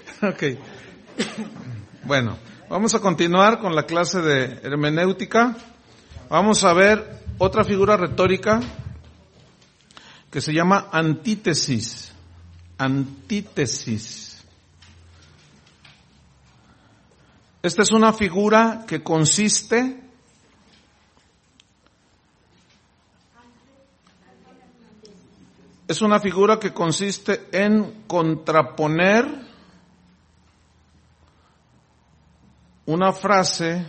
Ok. Bueno, vamos a continuar con la clase de hermenéutica. Vamos a ver otra figura retórica que se llama antítesis. Antítesis. Esta es una figura que consiste en contraponer una frase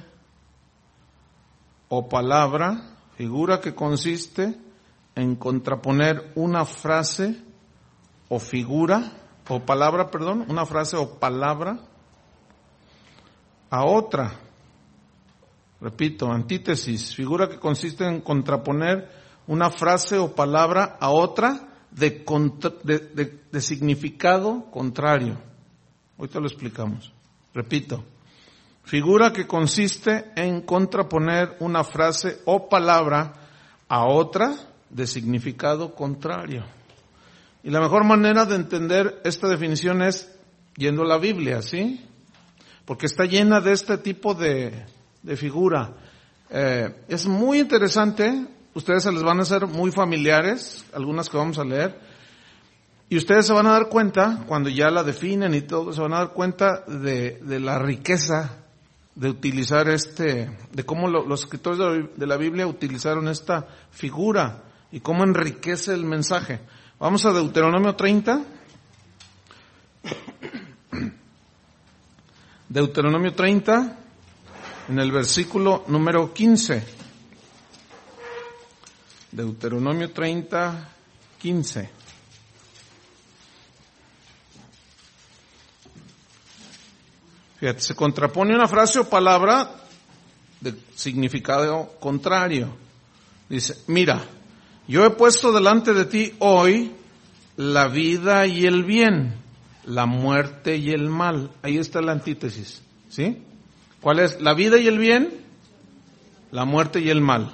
o palabra, figura que consiste en contraponer una frase o figura, o palabra, perdón, una frase o palabra a otra. Repito, antítesis, figura que consiste en contraponer una frase o palabra a otra de significado contrario. Ahorita lo explicamos. Repito, figura que consiste en contraponer una frase o palabra a otra de significado contrario. Y la mejor manera de entender esta definición es yendo a la Biblia, ¿sí? Porque está llena de este tipo de figura. Es muy interesante, ustedes se les van a hacer muy familiares, algunas que vamos a leer, y ustedes se van a dar cuenta, cuando ya la definen y todo, se van a dar cuenta de la riqueza de utilizar de cómo los escritores de la Biblia utilizaron esta figura y cómo enriquece el mensaje. Vamos a Deuteronomio 30. Deuteronomio 30, en el versículo número 15. Deuteronomio 30, 15. Fíjate, se contrapone una frase o palabra de significado contrario. Dice, mira, yo he puesto delante de ti hoy la vida y el bien, la muerte y el mal. Ahí está la antítesis, ¿sí? ¿Cuál es? La vida y el bien, la muerte y el mal.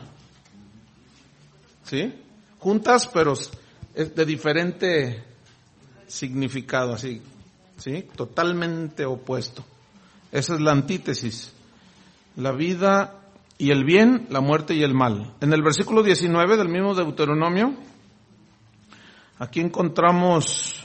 ¿Sí? Juntas, pero es de diferente significado, así, ¿sí? Totalmente opuesto. Esa es la antítesis. La vida y el bien, la muerte y el mal. En el versículo 19 del mismo Deuteronomio, aquí encontramos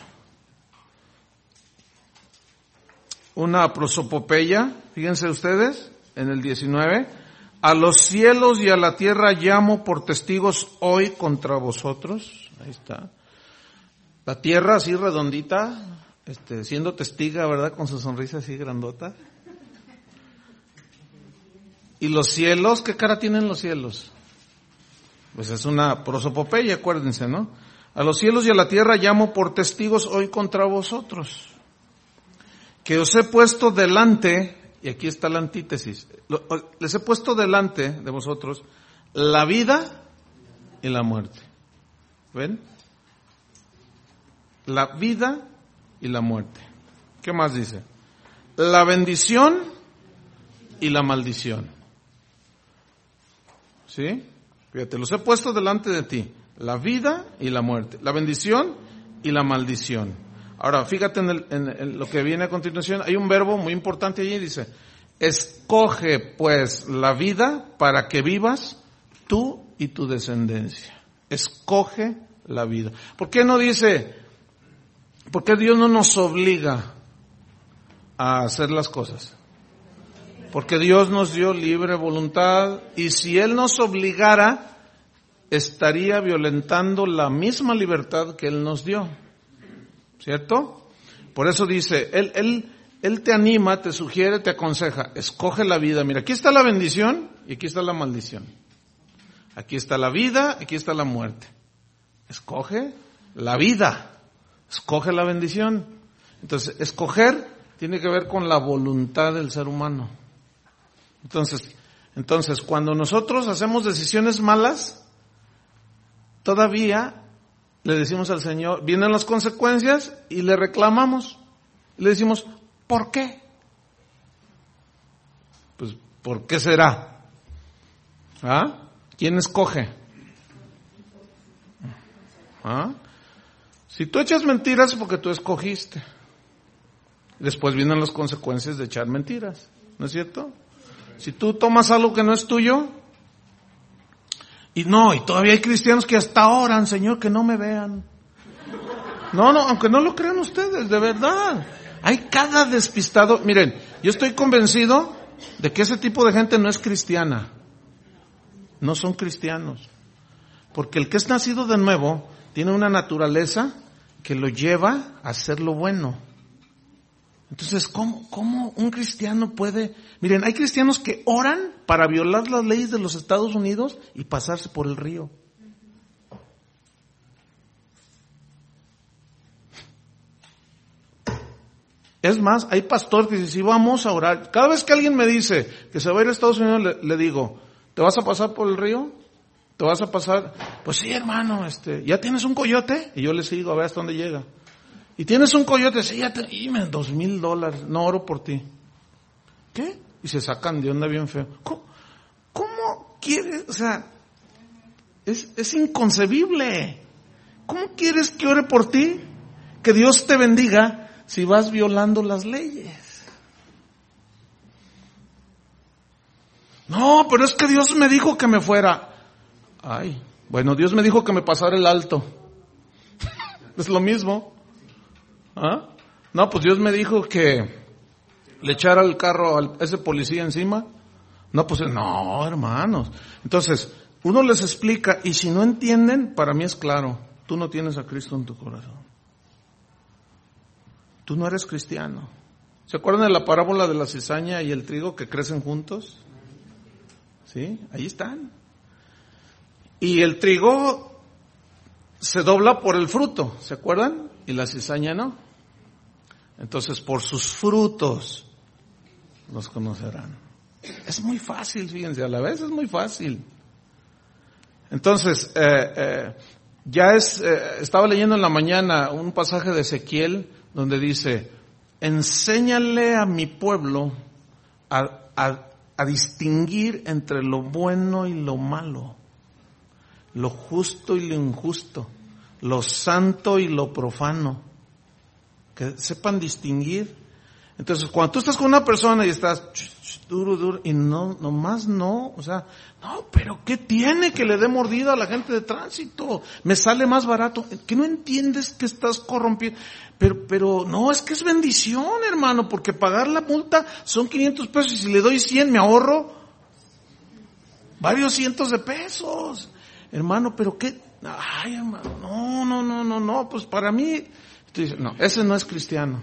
una prosopopeya, fíjense ustedes, en el 19, a los cielos y a la tierra llamo por testigos hoy contra vosotros. Ahí está. La tierra así redondita, siendo testiga, ¿verdad? Con su sonrisa así grandota. Y los cielos, ¿qué cara tienen los cielos? Pues es una prosopopeya, acuérdense, ¿no? A los cielos y a la tierra llamo por testigos hoy contra vosotros, que os he puesto delante, y aquí está la antítesis, les he puesto delante de vosotros la vida y la muerte. ¿Ven? La vida y la muerte. ¿Qué más dice? La bendición y la maldición. ¿Sí? Fíjate, los he puesto delante de ti, la vida y la muerte, la bendición y la maldición. Ahora, fíjate en lo que viene a continuación, hay un verbo muy importante allí, dice, escoge pues la vida para que vivas tú y tu descendencia. Escoge la vida. ¿Por qué no dice, por qué Dios no nos obliga a hacer las cosas? Porque Dios nos dio libre voluntad y si Él nos obligara, estaría violentando la misma libertad que Él nos dio. ¿Cierto? Por eso dice, Él te anima, te sugiere, te aconseja, escoge la vida. Mira, aquí está la bendición y aquí está la maldición. Aquí está la vida, aquí está la muerte. Escoge la vida, escoge la bendición. Entonces, escoger tiene que ver con la voluntad del ser humano. Entonces, cuando nosotros hacemos decisiones malas, todavía le decimos al Señor, vienen las consecuencias y le reclamamos. Le decimos, ¿por qué? Pues, ¿por qué será? ¿Ah? ¿Quién escoge? ¿Ah? Si tú echas mentiras es porque tú escogiste. Después vienen las consecuencias de echar mentiras, ¿no es cierto? Si tú tomas algo que no es tuyo, y todavía hay cristianos que hasta oran, Señor, que no me vean. No, aunque no lo crean ustedes, de verdad. Hay cada despistado. Miren, yo estoy convencido de que ese tipo de gente no es cristiana. No son cristianos. Porque el que es nacido de nuevo tiene una naturaleza que lo lleva a hacer lo bueno. Entonces, ¿cómo un cristiano puede? Miren, hay cristianos que oran para violar las leyes de los Estados Unidos y pasarse por el río. Es más, hay pastores que dicen, sí, vamos a orar. Cada vez que alguien me dice que se va a ir a Estados Unidos, le digo, ¿te vas a pasar por el río? ¿Te vas a pasar? Pues sí, hermano, ¿ya tienes un coyote? Y yo le sigo a ver hasta dónde llega. ¿Y tienes un coyote? Sí, dime $2,000, no oro por ti. ¿Qué? Y se sacan de onda bien feo. ¿Cómo quieres? O sea, es inconcebible. ¿Cómo quieres que ore por ti? Que Dios te bendiga si vas violando las leyes. No, pero es que Dios me dijo que me fuera. Ay, bueno, Dios me dijo que me pasara el alto. Es lo mismo. ¿Ah? No, pues Dios me dijo que le echara el carro a ese policía encima. No, pues no, hermanos. Entonces, uno les explica y si no entienden, para mí es claro, tú no tienes a Cristo en tu corazón. Tú no eres cristiano. ¿Se acuerdan de la parábola de la cizaña y el trigo que crecen juntos? ¿Sí? Ahí están. Y el trigo se dobla por el fruto, ¿se acuerdan? Y la cizaña no. Entonces, por sus frutos los conocerán. Es muy fácil, fíjense, a la vez es muy fácil. Entonces, estaba leyendo en la mañana un pasaje de Ezequiel donde dice, enséñale a mi pueblo a distinguir entre lo bueno y lo malo, lo justo y lo injusto, lo santo y lo profano. Que sepan distinguir. Entonces, cuando tú estás con una persona y estás duro, y o sea, no, pero ¿qué tiene que le dé mordida a la gente de tránsito? Me sale más barato. ¿Que no entiendes que estás corrompiendo? Pero no, es que es bendición, hermano, porque pagar la multa son 500 pesos y si le doy 100 me ahorro varios cientos de pesos. Hermano, pero ¿qué? Ay, hermano, no, pues para mí... No, ese no es cristiano.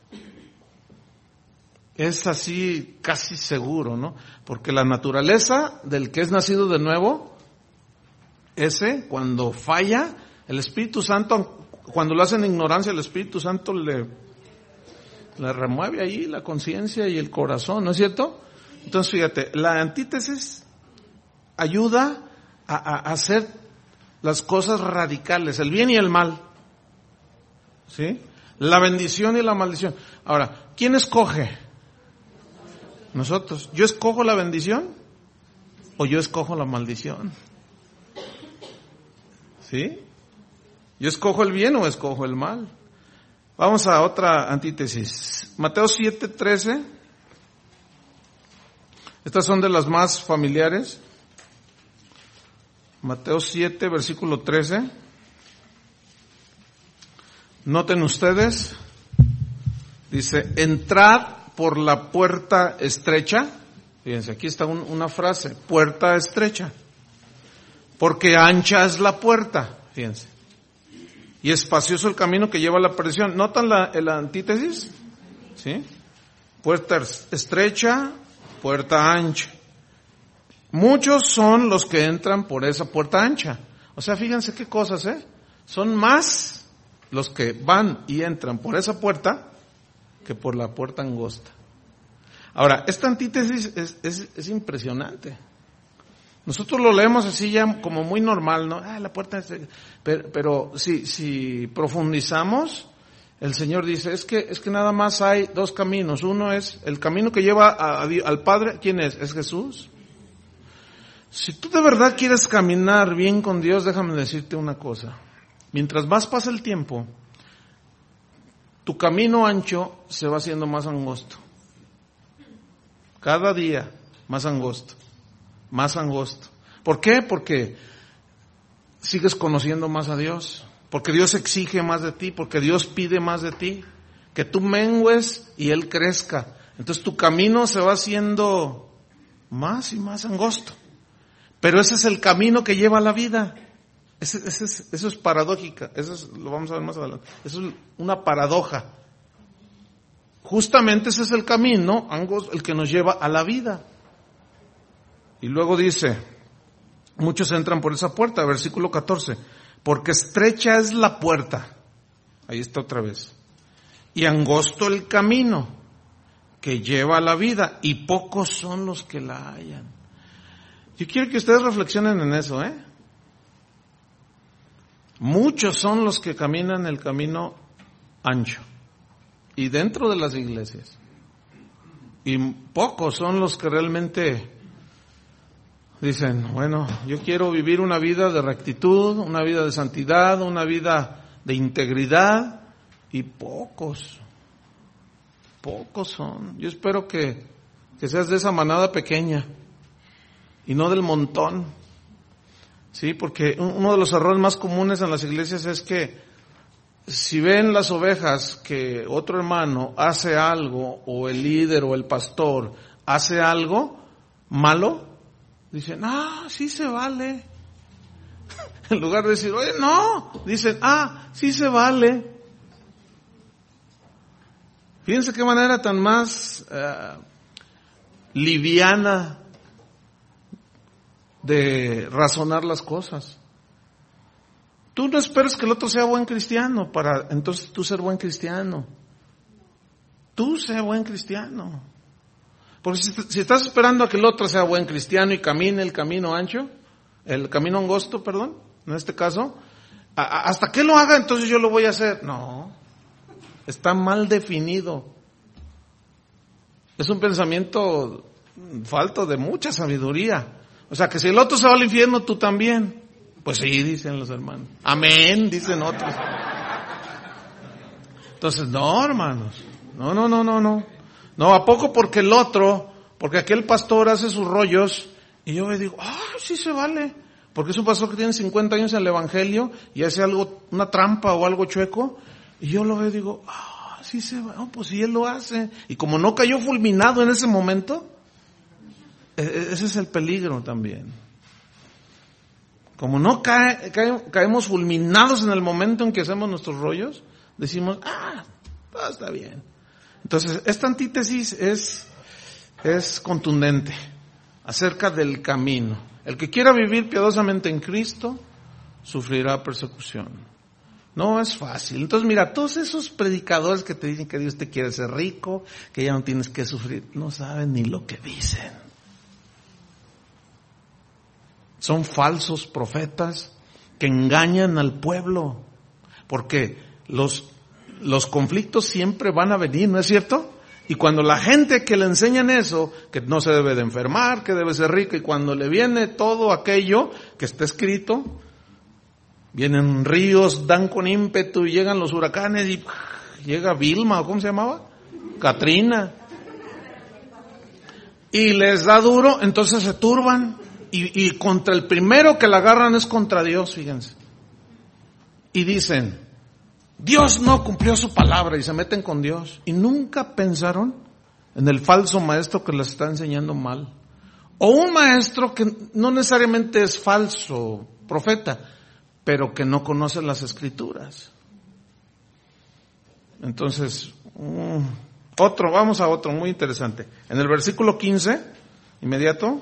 Es así casi seguro, ¿no? Porque la naturaleza del que es nacido de nuevo, ese cuando falla, el Espíritu Santo, cuando lo hacen en ignorancia, el Espíritu Santo le remueve ahí la conciencia y el corazón, ¿no es cierto? Entonces fíjate, la antítesis ayuda a hacer las cosas radicales, el bien y el mal. ¿Sí? La bendición y la maldición. Ahora, ¿quién escoge? Nosotros. ¿Yo escojo la bendición o yo escojo la maldición? ¿Sí? ¿Yo escojo el bien o escojo el mal? Vamos a otra antítesis. Mateo 7:13. Estas son de las más familiares. Mateo 7, versículo 13. Noten ustedes, dice, entrad por la puerta estrecha. Fíjense, aquí está una frase, puerta estrecha. Porque ancha es la puerta, fíjense. Y espacioso el camino que lleva a la perdición. ¿Notan la antítesis? ¿Sí? Puerta estrecha, puerta ancha. Muchos son los que entran por esa puerta ancha. O sea, fíjense qué cosas, son más los que van y entran por esa puerta que por la puerta angosta. Ahora, esta antítesis es impresionante. Nosotros lo leemos así ya como muy normal, ¿no? La puerta es... Pero si profundizamos, el Señor dice, es que nada más hay dos caminos. Uno es el camino que lleva al Padre. ¿Quién es? Es Jesús. Si tú de verdad quieres caminar bien con Dios, déjame decirte una cosa. Mientras más pasa el tiempo, tu camino ancho se va haciendo más angosto. Cada día más angosto, más angosto. ¿Por qué? Porque sigues conociendo más a Dios, porque Dios exige más de ti, porque Dios pide más de ti, que tú mengues y Él crezca. Entonces tu camino se va haciendo más y más angosto. Pero ese es el camino que lleva a la vida. Eso es paradójica, lo vamos a ver más adelante. Eso es una paradoja. Justamente ese es el camino, el que nos lleva a la vida. Y luego dice, muchos entran por esa puerta, versículo 14, porque estrecha es la puerta, ahí está otra vez, y angosto el camino que lleva a la vida, y pocos son los que la hallan. Yo quiero que ustedes reflexionen en eso, Muchos son los que caminan el camino ancho, y dentro de las iglesias, y pocos son los que realmente dicen, bueno, yo quiero vivir una vida de rectitud, una vida de santidad, una vida de integridad, y pocos son. Yo espero que seas de esa manada pequeña y no del montón. Sí, porque uno de los errores más comunes en las iglesias es que si ven las ovejas que otro hermano hace algo, o el líder o el pastor hace algo malo, dicen, sí se vale. En lugar de decir, oye, no, dicen, sí se vale. Fíjense qué manera tan más liviana de razonar las cosas. Tú no esperes que el otro sea buen cristiano para entonces tú ser buen cristiano. Tú sé buen cristiano. Porque si estás esperando a que el otro sea buen cristiano y camine el camino ancho, el camino angosto, perdón, en este caso, hasta que lo haga entonces yo lo voy a hacer. No, está mal definido. Es un pensamiento falto de mucha sabiduría. O sea, que si el otro se va al infierno, tú también. Pues sí, dicen los hermanos. Amén, dicen otros. Entonces, no, hermanos. No. No, ¿a poco porque el otro, porque aquel pastor hace sus rollos, y yo le digo, sí se vale? Porque es un pastor que tiene 50 años en el evangelio, y hace algo, una trampa o algo chueco, y yo lo veo y digo, sí se va, pues si él lo hace. Y como no cayó fulminado en ese momento, ese es el peligro también. Como no caemos fulminados en el momento en que hacemos nuestros rollos, decimos, todo está bien. Entonces, esta antítesis es contundente acerca del camino. El que quiera vivir piadosamente en Cristo, sufrirá persecución. No es fácil. Entonces, mira, todos esos predicadores que te dicen que Dios te quiere hacer rico, que ya no tienes que sufrir, no saben ni lo que dicen. Son falsos profetas que engañan al pueblo, porque los conflictos siempre van a venir, ¿no es cierto? Y cuando la gente que le enseñan eso, que no se debe de enfermar, que debe ser rica, y cuando le viene todo aquello que está escrito, vienen ríos, dan con ímpetu, y llegan los huracanes, y llega Vilma, ¿o cómo se llamaba? Katrina. Y les da duro, entonces se turban. Y contra el primero que la agarran es contra Dios, fíjense. Y dicen, Dios no cumplió su palabra, y se meten con Dios. Y nunca pensaron en el falso maestro que les está enseñando mal. O un maestro que no necesariamente es falso profeta, pero que no conoce las escrituras. Entonces, vamos a otro muy interesante. En el versículo 15, inmediato,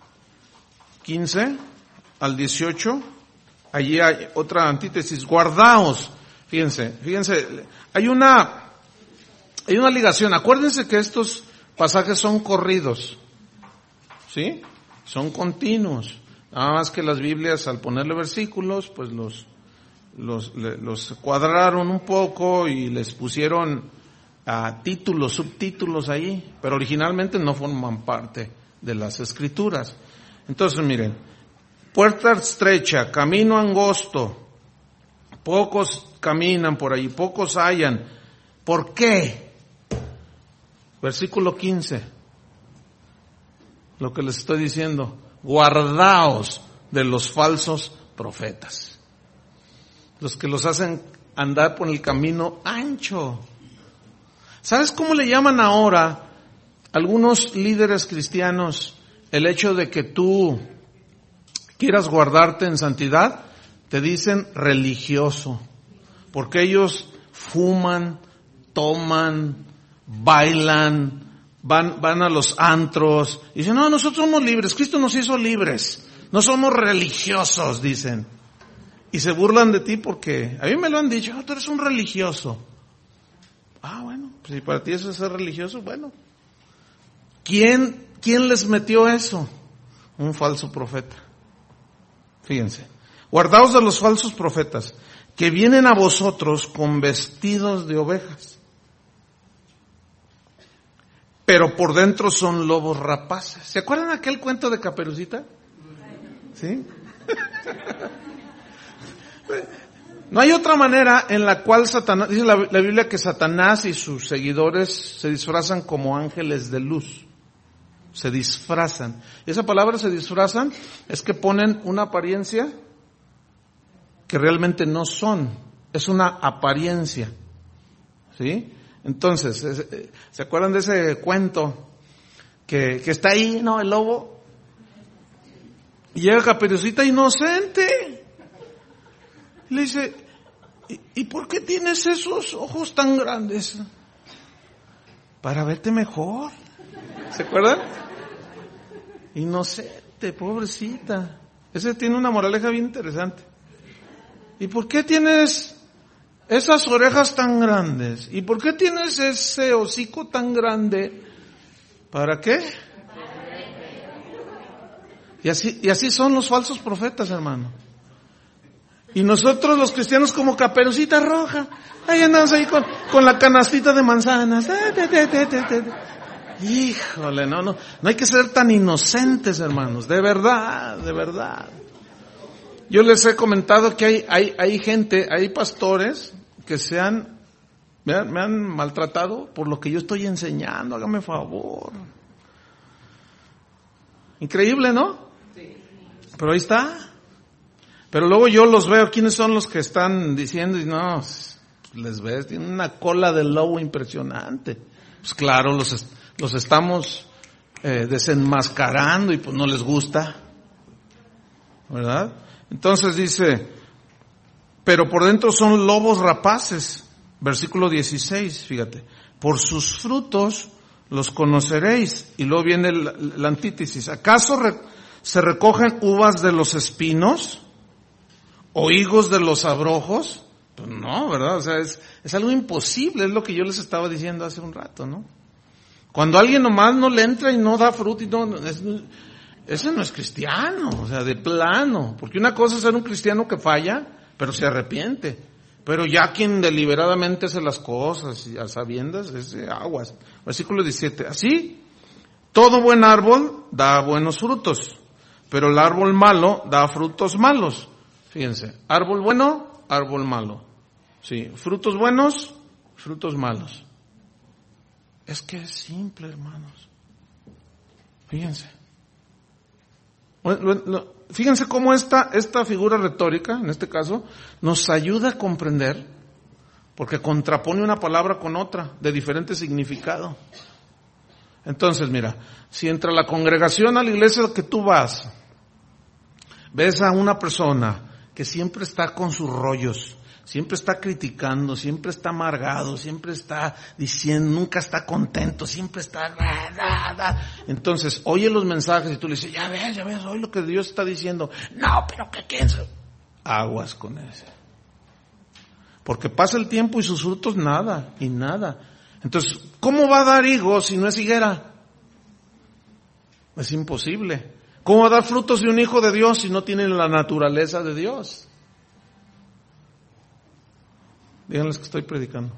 15 al 18, allí hay otra antítesis. Guardaos. Fíjense, hay una ligación. Acuérdense que estos pasajes son corridos, ¿sí? Son continuos. Nada más que las Biblias, al ponerle versículos, pues los cuadraron un poco y les pusieron títulos, subtítulos ahí, pero originalmente no forman parte de las Escrituras. Entonces, miren, puerta estrecha, camino angosto, pocos caminan por ahí, pocos hallan. ¿Por qué? Versículo 15. Lo que les estoy diciendo. Guardaos de los falsos profetas. Los que los hacen andar por el camino ancho. ¿Sabes cómo le llaman ahora algunos líderes cristianos el hecho de que tú quieras guardarte en santidad? Te dicen religioso, porque ellos fuman, toman, bailan, van a los antros, y dicen, no, nosotros somos libres, Cristo nos hizo libres, no somos religiosos, dicen. Y se burlan de ti porque, a mí me lo han dicho, tú eres un religioso. Ah, bueno, pues si para ti eso es ser religioso, bueno. ¿Quién les metió eso? Un falso profeta. Fíjense. Guardaos de los falsos profetas, que vienen a vosotros con vestidos de ovejas, pero por dentro son lobos rapaces. ¿Se acuerdan aquel cuento de Caperucita? ¿Sí? No hay otra manera en la cual Satanás, dice la Biblia que Satanás y sus seguidores se disfrazan como ángeles de luz. Se disfrazan. Y esa palabra se disfrazan es que ponen una apariencia que realmente no son. Es una apariencia. ¿Sí? Entonces, ¿se acuerdan de ese cuento que está ahí, no, el lobo? Y llega Caperucita inocente. Y le dice, ¿y por qué tienes esos ojos tan grandes? Para verte mejor. ¿Se acuerdan? Inocente, pobrecita. Ese tiene una moraleja bien interesante. ¿Y por qué tienes esas orejas tan grandes? ¿Y por qué tienes ese hocico tan grande? ¿Para qué? Y así son los falsos profetas, hermano. Y nosotros los cristianos como Caperucita Roja, ahí andamos ahí con la canastita de manzanas. Híjole, no hay que ser tan inocentes, hermanos, de verdad. Yo les he comentado que hay gente, hay pastores que me han maltratado por lo que yo estoy enseñando, hágame favor. Increíble, ¿no? Sí. Pero ahí está. Pero luego yo los veo, ¿quiénes son los que están diciendo? Y no, les ves, tienen una cola de lobo impresionante. Pues claro, los estamos desenmascarando y pues no les gusta, ¿verdad? Entonces dice, pero por dentro son lobos rapaces. Versículo 16, fíjate. Por sus frutos los conoceréis. Y luego viene la antítesis. ¿Acaso se recogen uvas de los espinos? ¿O higos de los abrojos? Pues no, ¿verdad? O sea, es algo imposible, es lo que yo les estaba diciendo hace un rato, ¿no? Cuando alguien nomás no le entra y no da fruto y ese no es cristiano, o sea, de plano. Porque una cosa es ser un cristiano que falla, pero se arrepiente. Pero ya quien deliberadamente hace las cosas y a sabiendas, es aguas. Versículo 17. Así, todo buen árbol da buenos frutos, pero el árbol malo da frutos malos. Fíjense, árbol bueno, árbol malo. Sí, frutos buenos, frutos malos. Es que es simple, hermanos. Fíjense. Fíjense cómo esta figura retórica, en este caso, nos ayuda a comprender, porque contrapone una palabra con otra, de diferente significado. Entonces, mira, si entre la congregación a la iglesia que tú vas, ves a una persona que siempre está con sus rollos, siempre está criticando, siempre está amargado, siempre está diciendo, nunca está contento, siempre está... Entonces, oye los mensajes y tú le dices, ya ves, oye lo que Dios está diciendo. No, pero ¿qué piensas? Aguas con ese. Porque pasa el tiempo y sus frutos nada, y nada. Entonces, ¿cómo va a dar higos si no es higuera? Es imposible. ¿Cómo va a dar frutos de un hijo de Dios si no tiene la naturaleza de Dios? Díganles que estoy predicando.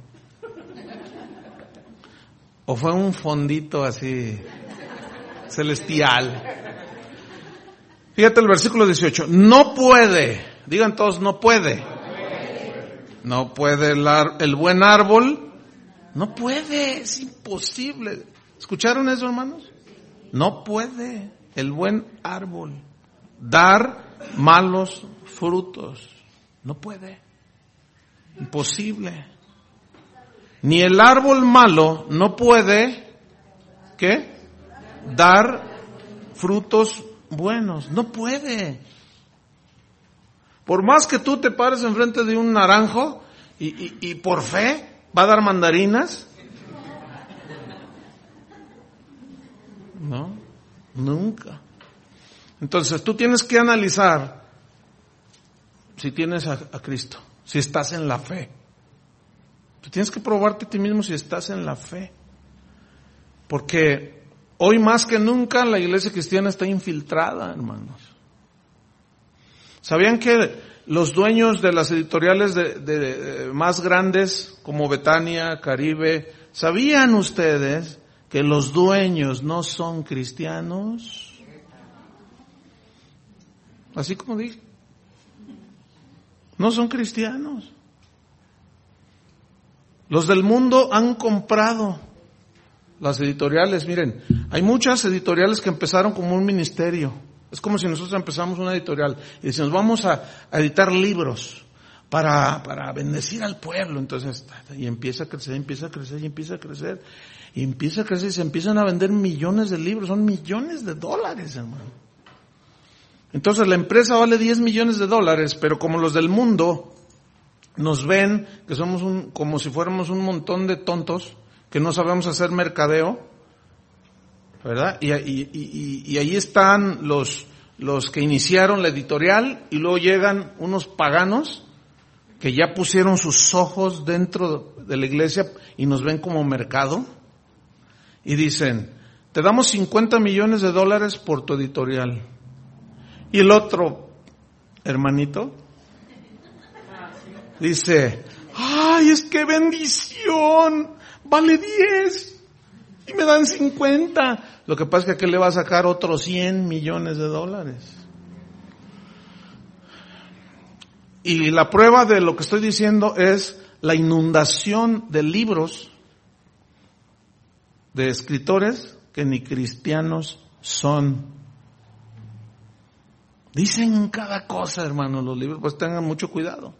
¿O fue un fondito así celestial? Fíjate el versículo 18. No puede, digan todos, no puede. No puede el buen árbol No puede, es imposible. ¿Escucharon eso, hermanos? No puede el buen árbol dar malos frutos. No puede. Imposible. Ni el árbol malo no puede, ¿qué? Dar frutos buenos. No puede. Por más que tú te pares enfrente de un naranjo y por fe va a dar mandarinas. No, nunca. Entonces tú tienes que analizar si tienes a Cristo, si estás en la fe. Tú tienes que probarte a ti mismo si estás en la fe. Porque hoy más que nunca la iglesia cristiana está infiltrada, hermanos. ¿Sabían que los dueños de las editoriales de más grandes como Betania, Caribe, sabían ustedes que los dueños no son cristianos? Así como dije, no son cristianos. Los del mundo han comprado las editoriales. Miren, hay muchas editoriales que empezaron como un ministerio. Es como si nosotros empezamos una editorial y decimos, vamos a editar libros para bendecir al pueblo. Entonces, y empieza a crecer, empieza a crecer, y empieza a crecer, y empieza a crecer, y se empiezan a vender millones de libros. Son millones de dólares, hermano. Entonces la empresa vale $10 millones, pero como los del mundo nos ven que somos como si fuéramos un montón de tontos que no sabemos hacer mercadeo, ¿verdad? Y ahí están los que iniciaron la editorial, y luego llegan unos paganos que ya pusieron sus ojos dentro de la iglesia y nos ven como mercado y dicen, te damos $50 millones por tu editorial. Y el otro hermanito dice, ¡ay, es que bendición! Vale 10 y me dan 50. Lo que pasa es que aquel le va a sacar otros $100 millones. Y la prueba de lo que estoy diciendo es la inundación de libros de escritores que ni cristianos son. Dicen cada cosa, hermanos, los libros, pues tengan mucho cuidado.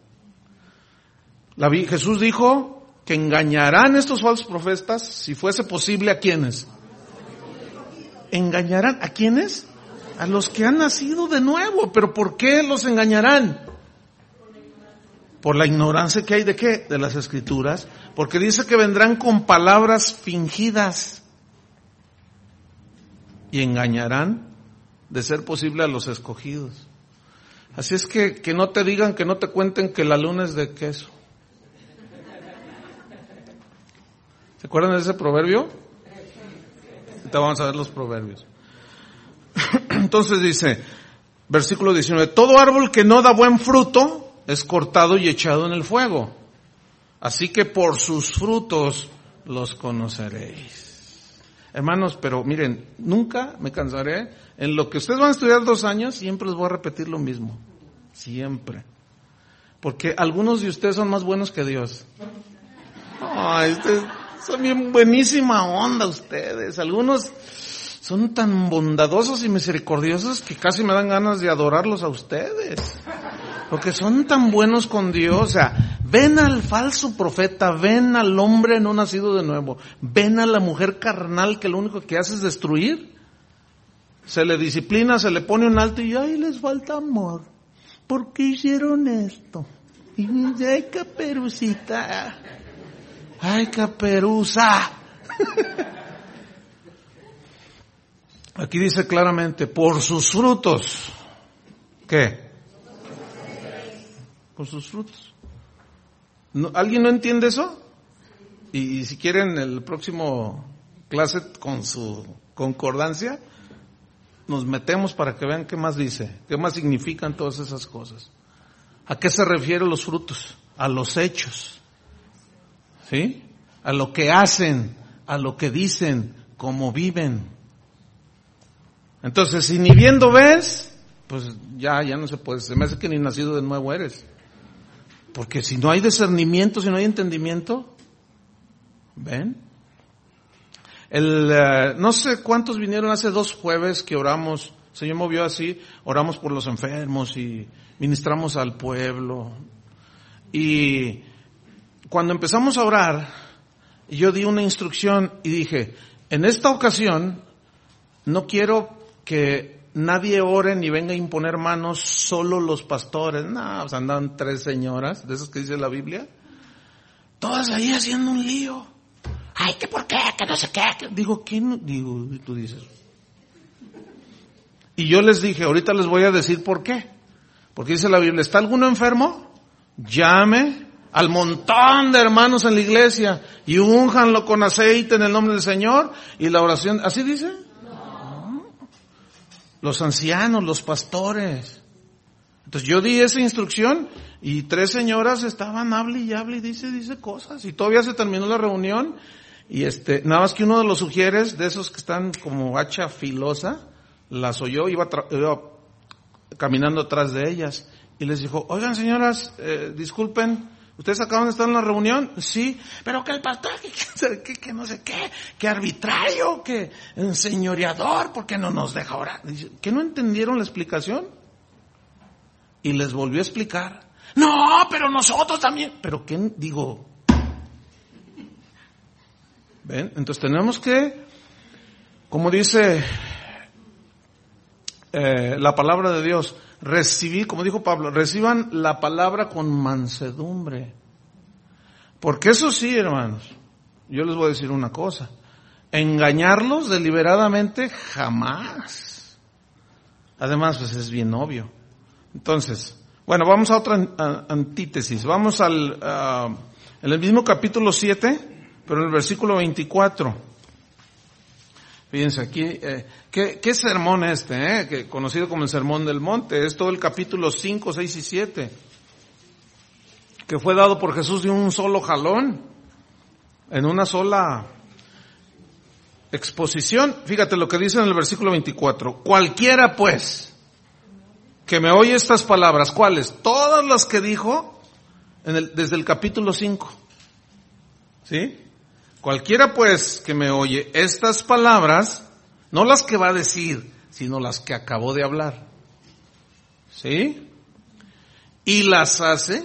Jesús dijo que engañarán estos falsos profetas, si fuese posible, ¿a quiénes? ¿Engañarán a quiénes? A los que han nacido de nuevo. ¿Pero por qué los engañarán? Por la ignorancia que hay de ¿qué? De las Escrituras. Porque dice que vendrán con palabras fingidas y engañarán, de ser posible, a los escogidos. Así es que no te digan, que no te cuenten que la luna es de queso. ¿Se acuerdan de ese proverbio? Ahorita vamos a ver los proverbios. Entonces dice, versículo 19, todo árbol que no da buen fruto es cortado y echado en el fuego. Así que por sus frutos los conoceréis. Hermanos, pero miren, nunca me cansaré. En lo que ustedes van a estudiar 2 años, siempre les voy a repetir lo mismo. Siempre. Porque algunos de ustedes son más buenos que Dios. Ay, ustedes son bien buenísima onda ustedes. Algunos son tan bondadosos y misericordiosos que casi me dan ganas de adorarlos a ustedes. Porque son tan buenos con Dios. O sea, ven al falso profeta, ven al hombre no nacido de nuevo, ven a la mujer carnal que lo único que hace es destruir. Se le disciplina, se le pone un alto y ¡ay, les falta amor! ¿Por qué hicieron esto? Y ¡ay, caperucita! ¡Ay, caperuza! Aquí dice claramente, por sus frutos. ¿Qué? Por sus frutos. ¿Alguien no entiende eso? Y si quieren el próximo clase con su concordancia, nos metemos para que vean qué más dice, qué más significan todas esas cosas. ¿A qué se refieren los frutos? A los hechos, ¿sí? A lo que hacen, a lo que dicen, cómo viven. Entonces, si ni viendo ves, pues ya no se puede. Se me hace que ni nacido de nuevo eres. Porque si no hay discernimiento, si no hay entendimiento, ¿Ven? No sé cuántos vinieron hace 2 jueves que oramos, el Señor movió así, oramos por los enfermos y ministramos al pueblo. Y cuando empezamos a orar, yo di una instrucción y dije, en esta ocasión no quiero que nadie ore ni venga a imponer manos, solo los pastores. No, pues andan 3 señoras, de esas que dice la Biblia, todas ahí haciendo un lío. Ay, que por qué, que no sé qué. Digo, ¿quién? Digo, y tú dices. Y yo les dije, ahorita les voy a decir por qué. Porque dice la Biblia, ¿está alguno enfermo? Llame al montón de hermanos en la iglesia y únjanlo con aceite en el nombre del Señor y la oración. ¿Así dice? No. Los ancianos, los pastores. Entonces yo di esa instrucción y 3 señoras estaban hable y dice cosas. Y todavía se terminó la reunión y nada más que uno de los sugieres, de esos que están como hacha filosa, las oyó, iba caminando atrás de ellas y les dijo, oigan señoras, disculpen, ¿ustedes acaban de estar en la reunión? Sí, pero que el pastor, que no sé qué, que arbitrario, que enseñoreador, ¿por qué no nos deja orar? Dice, ¿que no entendieron la explicación? Y les volvió a explicar. No, pero nosotros también. ¿Pero qué? Digo. ¿Ven? Entonces tenemos que, como dice la palabra de Dios, recibir, como dijo Pablo, reciban la palabra con mansedumbre. Porque eso sí, hermanos, yo les voy a decir una cosa. Engañarlos deliberadamente jamás. Además, pues es bien obvio. Entonces, bueno, vamos a otra antítesis. Vamos en el mismo capítulo 7, pero en el versículo 24. Fíjense aquí, ¿qué sermón que conocido como el Sermón del Monte? Es todo el capítulo 5, 6 y 7, que fue dado por Jesús de un solo jalón, en una sola exposición. Fíjate lo que dice en el versículo 24. Cualquiera pues que me oye estas palabras, ¿cuáles? Todas las que dijo desde el capítulo 5. ¿Sí? Cualquiera pues que me oye estas palabras, no las que va a decir, sino las que acabó de hablar. ¿Sí? Y las hace,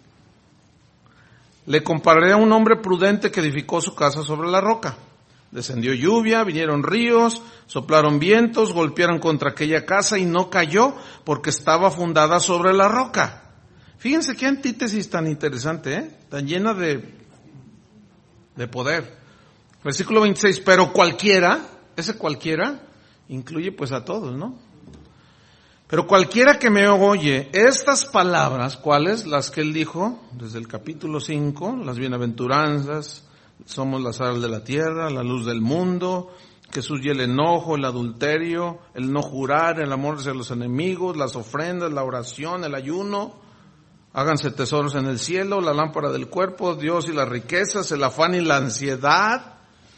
le compararé a un hombre prudente que edificó su casa sobre la roca. Descendió lluvia, vinieron ríos, soplaron vientos, golpearon contra aquella casa y no cayó porque estaba fundada sobre la roca. Fíjense qué antítesis tan interesante, tan llena de poder. Versículo 26, pero cualquiera, ese cualquiera incluye pues a todos, ¿no? Pero cualquiera que me oye estas palabras, ¿cuáles? Las que él dijo desde el capítulo 5, las bienaventuranzas, somos la sal de la tierra, la luz del mundo, Jesús y el enojo, el adulterio, el no jurar, el amor hacia los enemigos, las ofrendas, la oración, el ayuno, háganse tesoros en el cielo, la lámpara del cuerpo, Dios y las riquezas, el afán y la ansiedad,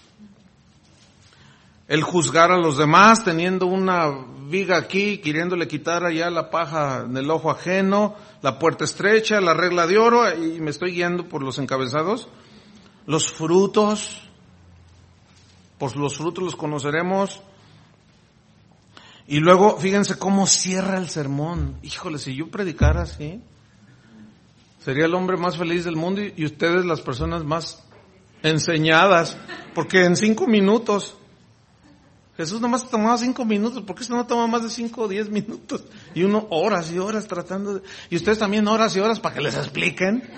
el juzgar a los demás, teniendo una viga aquí, queriéndole quitar allá la paja en el ojo ajeno, la puerta estrecha, la regla de oro, y me estoy guiando por los encabezados. Los frutos, por los frutos los conoceremos. Y luego, fíjense cómo cierra el sermón. Híjole, si yo predicara así, sería el hombre más feliz del mundo y ustedes las personas más enseñadas. Porque en 5 minutos, Jesús nomás tomaba 5 minutos. ¿Por qué usted no toma más de 5 o 10 minutos? Y uno horas y horas tratando de... Y ustedes también horas y horas para que les expliquen.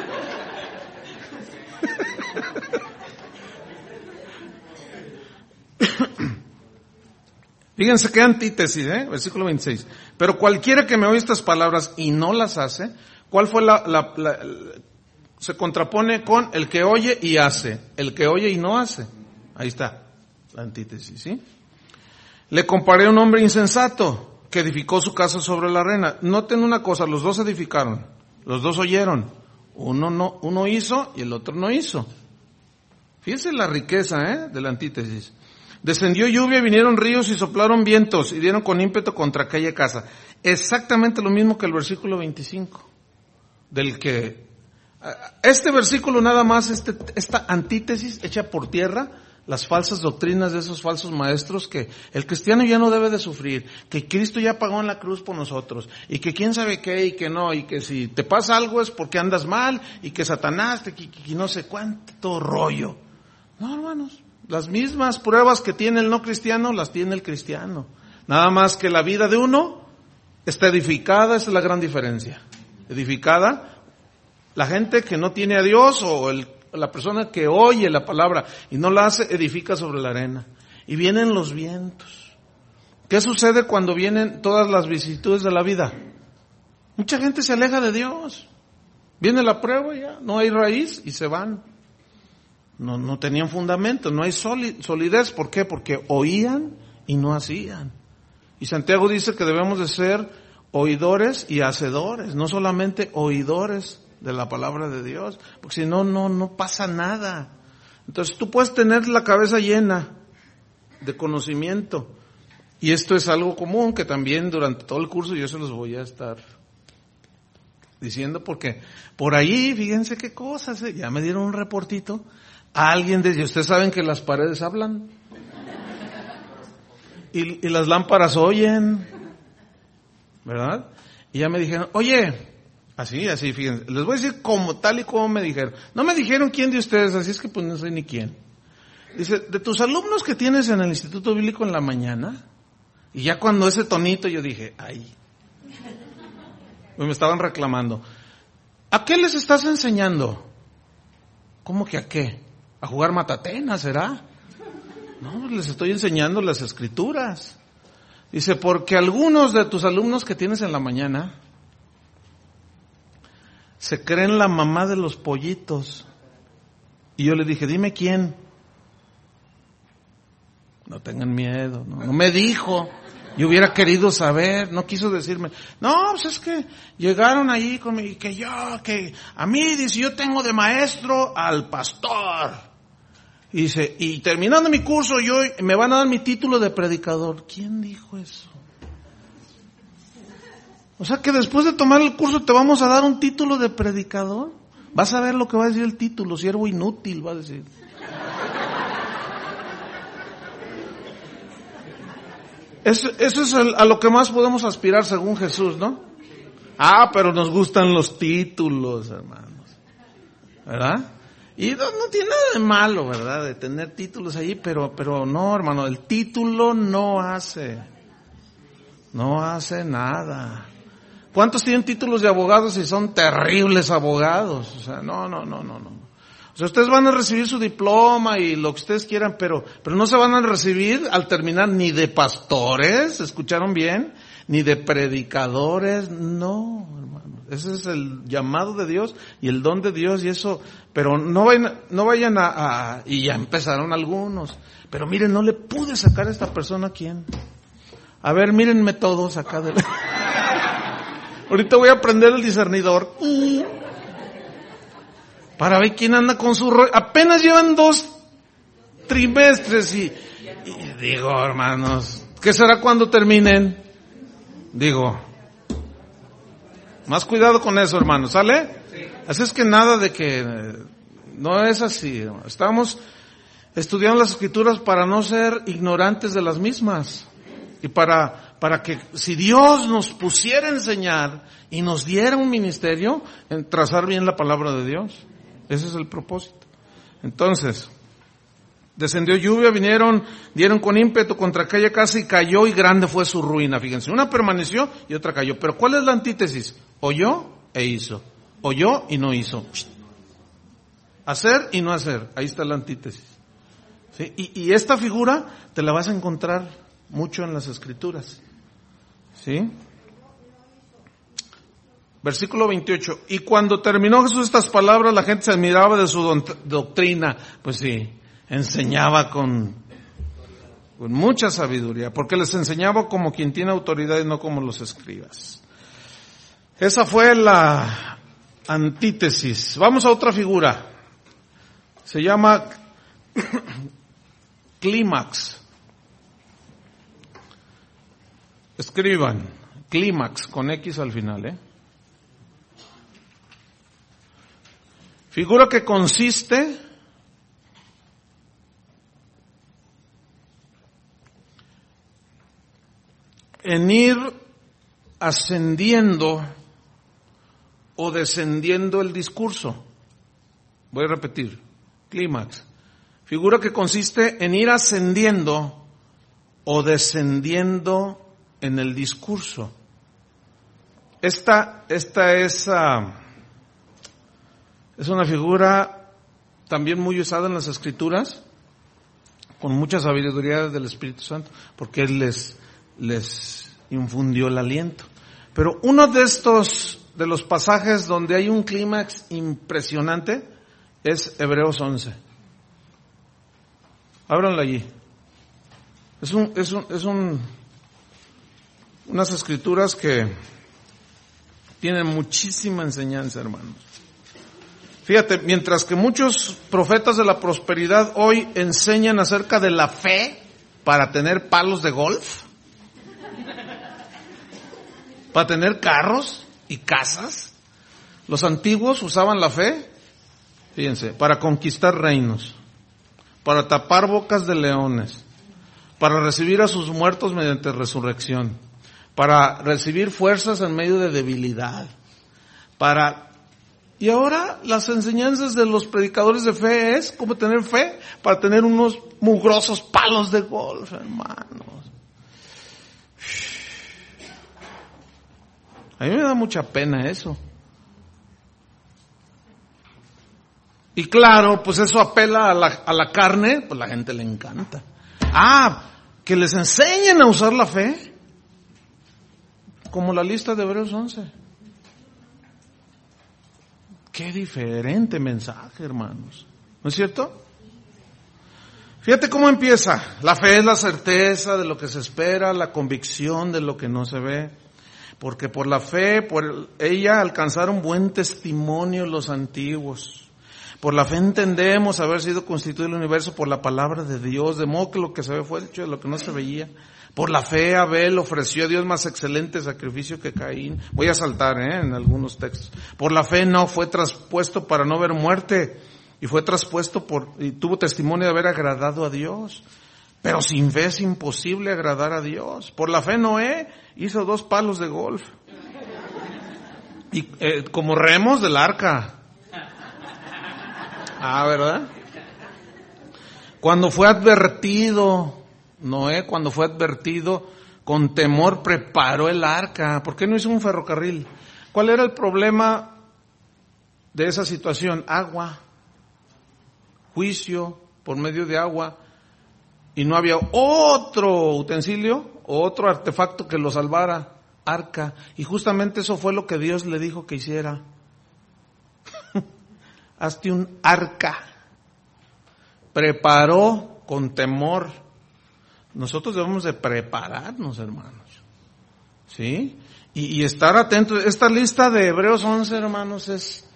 Fíjense qué antítesis, versículo 26. Pero cualquiera que me oye estas palabras y no las hace, ¿cuál fue se contrapone con el que oye y hace? El que oye y no hace. Ahí está la antítesis, ¿sí? Le comparé a un hombre insensato que edificó su casa sobre la arena. Noten una cosa, los dos edificaron, los dos oyeron. Uno hizo y el otro no hizo. Fíjense la riqueza, de la antítesis. Descendió lluvia, vinieron ríos y soplaron vientos y dieron con ímpetu contra aquella casa. Exactamente lo mismo que el versículo 25, del que Este versículo nada más, esta antítesis echa por tierra las falsas doctrinas de esos falsos maestros, que el cristiano ya no debe de sufrir, que Cristo ya pagó en la cruz por nosotros, y que quién sabe qué, y que no, y que si te pasa algo es porque andas mal, y que Satanás y no sé cuánto rollo. No, hermanos, las mismas pruebas que tiene el no cristiano, las tiene el cristiano. Nada más que la vida de uno está edificada, esa es la gran diferencia. Edificada, la gente que no tiene a Dios, o la persona que oye la palabra y no la hace, edifica sobre la arena. Y vienen los vientos. ¿Qué sucede cuando vienen todas las vicisitudes de la vida? Mucha gente se aleja de Dios. Viene la prueba y ya, no hay raíz y se van. No tenían fundamento, no hay solidez. ¿Por qué? Porque oían y no hacían. Y Santiago dice que debemos de ser oidores y hacedores, no solamente oidores de la palabra de Dios, porque si no, no pasa nada. Entonces tú puedes tener la cabeza llena de conocimiento, y esto es algo común que también durante todo el curso yo se los voy a estar diciendo, porque por ahí, fíjense qué cosas, ya me dieron un reportito, a alguien de ellos, ustedes saben que las paredes hablan, y las lámparas oyen, ¿verdad? Y ya me dijeron, oye, así, fíjense, les voy a decir como tal y como me dijeron. No me dijeron quién de ustedes, así es que pues no sé ni quién. Dice, de tus alumnos que tienes en el Instituto Bíblico en la mañana, y ya cuando ese tonito yo dije, ay, me estaban reclamando. ¿A qué les estás enseñando? ¿Cómo que a qué? ¿A jugar matatena, será? No, les estoy enseñando las escrituras. Dice, porque algunos de tus alumnos que tienes en la mañana se creen la mamá de los pollitos. Y yo le dije, dime quién. No tengan miedo, no me dijo. Yo hubiera querido saber, no quiso decirme. No, pues es que llegaron ahí conmigo, que a mí, dice, yo tengo de maestro al pastor. Y dice, y terminando mi curso, yo me van a dar mi título de predicador. ¿Quién dijo eso? O sea que después de tomar el curso te vamos a dar un título de predicador. Vas a ver lo que va a decir el título, siervo inútil, va a decir. Eso es a lo que más podemos aspirar según Jesús, ¿no? Pero nos gustan los títulos, hermanos, ¿verdad? Y no tiene nada de malo, ¿verdad? De tener títulos ahí, pero no, hermano, el título no hace nada. ¿Cuántos tienen títulos de abogados y son terribles abogados? O sea, no. O sea, ustedes van a recibir su diploma y lo que ustedes quieran, pero no se van a recibir al terminar ni de pastores, ¿escucharon bien? Ni de predicadores, no, hermano. Ese es el llamado de Dios y el don de Dios y eso, pero no vayan a y ya empezaron algunos. Pero miren, no le pude sacar a esta persona a quién. A ver, mírenme todos acá de ahorita voy a prender el discernidor. Para ver quién anda con su rollo. Apenas llevan 2 trimestres y digo, hermanos, ¿qué será cuando terminen? Digo, más cuidado con eso, hermanos, ¿sale? Sí. Así es que nada de que no es así. Estamos estudiando las Escrituras para no ser ignorantes de las mismas y para que si Dios nos pusiera a enseñar y nos diera un ministerio, en trazar bien la palabra de Dios. Ese es el propósito. Entonces, descendió lluvia, dieron con ímpetu contra aquella casa y cayó, y grande fue su ruina. Fíjense, una permaneció y otra cayó. Pero ¿cuál es la antítesis? Oyó e hizo. Oyó y no hizo. Hacer y no hacer. Ahí está la antítesis. ¿Sí? Y esta figura te la vas a encontrar mucho en las Escrituras. ¿Sí? Versículo 28. Y cuando terminó Jesús estas palabras, la gente se admiraba de su doctrina. Pues sí, enseñaba con mucha sabiduría, porque les enseñaba como quien tiene autoridad y no como los escribas. Esa fue la antítesis. Vamos a otra figura. Se llama clímax. Escriban, clímax, con X al final, Figura que consiste en ir ascendiendo o descendiendo el discurso. Voy a repetir, clímax. Figura que consiste en ir ascendiendo o descendiendo en el discurso. Esta es una figura también muy usada en las Escrituras, con mucha sabiduría del Espíritu Santo, porque Él les infundió el aliento. Pero uno de los pasajes donde hay un clímax impresionante es Hebreos 11. Ábranlo allí. Unas escrituras que tienen muchísima enseñanza, hermanos. Fíjate, mientras que muchos profetas de la prosperidad hoy enseñan acerca de la fe para tener palos de golf, para tener carros y casas, los antiguos usaban la fe, fíjense, para conquistar reinos, para tapar bocas de leones, para recibir a sus muertos mediante resurrección, para recibir fuerzas en medio de debilidad, y ahora las enseñanzas de los predicadores de fe es cómo tener fe para tener unos mugrosos palos de golf, hermanos. A mí me da mucha pena eso. Y claro, pues eso apela a la carne, pues la gente le encanta. Que les enseñen a usar la fe, como la lista de Hebreos 11. Qué diferente mensaje, hermanos. ¿No es cierto? Fíjate cómo empieza. La fe es la certeza de lo que se espera, la convicción de lo que no se ve. Porque por la fe, por ella alcanzaron buen testimonio los antiguos. Por la fe entendemos haber sido constituido el universo por la palabra de Dios, de modo que lo que se ve fue hecho de lo que no se veía. Por la fe Abel ofreció a Dios más excelente sacrificio que Caín. Voy a saltar en algunos textos. Por la fe no fue traspuesto para no ver muerte, y fue traspuesto y tuvo testimonio de haber agradado a Dios. Pero sin fe es imposible agradar a Dios. Por la fe Noé hizo 2 palos de golf. Y como remos del arca. ¿Verdad? Cuando fue advertido, Noé, cuando fue advertido, con temor preparó el arca. ¿Por qué no hizo un ferrocarril? ¿Cuál era el problema de esa situación? Agua, juicio por medio de agua. Y no había otro utensilio, otro artefacto que lo salvara, arca. Y justamente eso fue lo que Dios le dijo que hiciera. Hazte un arca. Preparó con temor. Nosotros debemos de prepararnos, hermanos. ¿Sí? Y estar atentos. Esta lista de Hebreos 11, hermanos, es...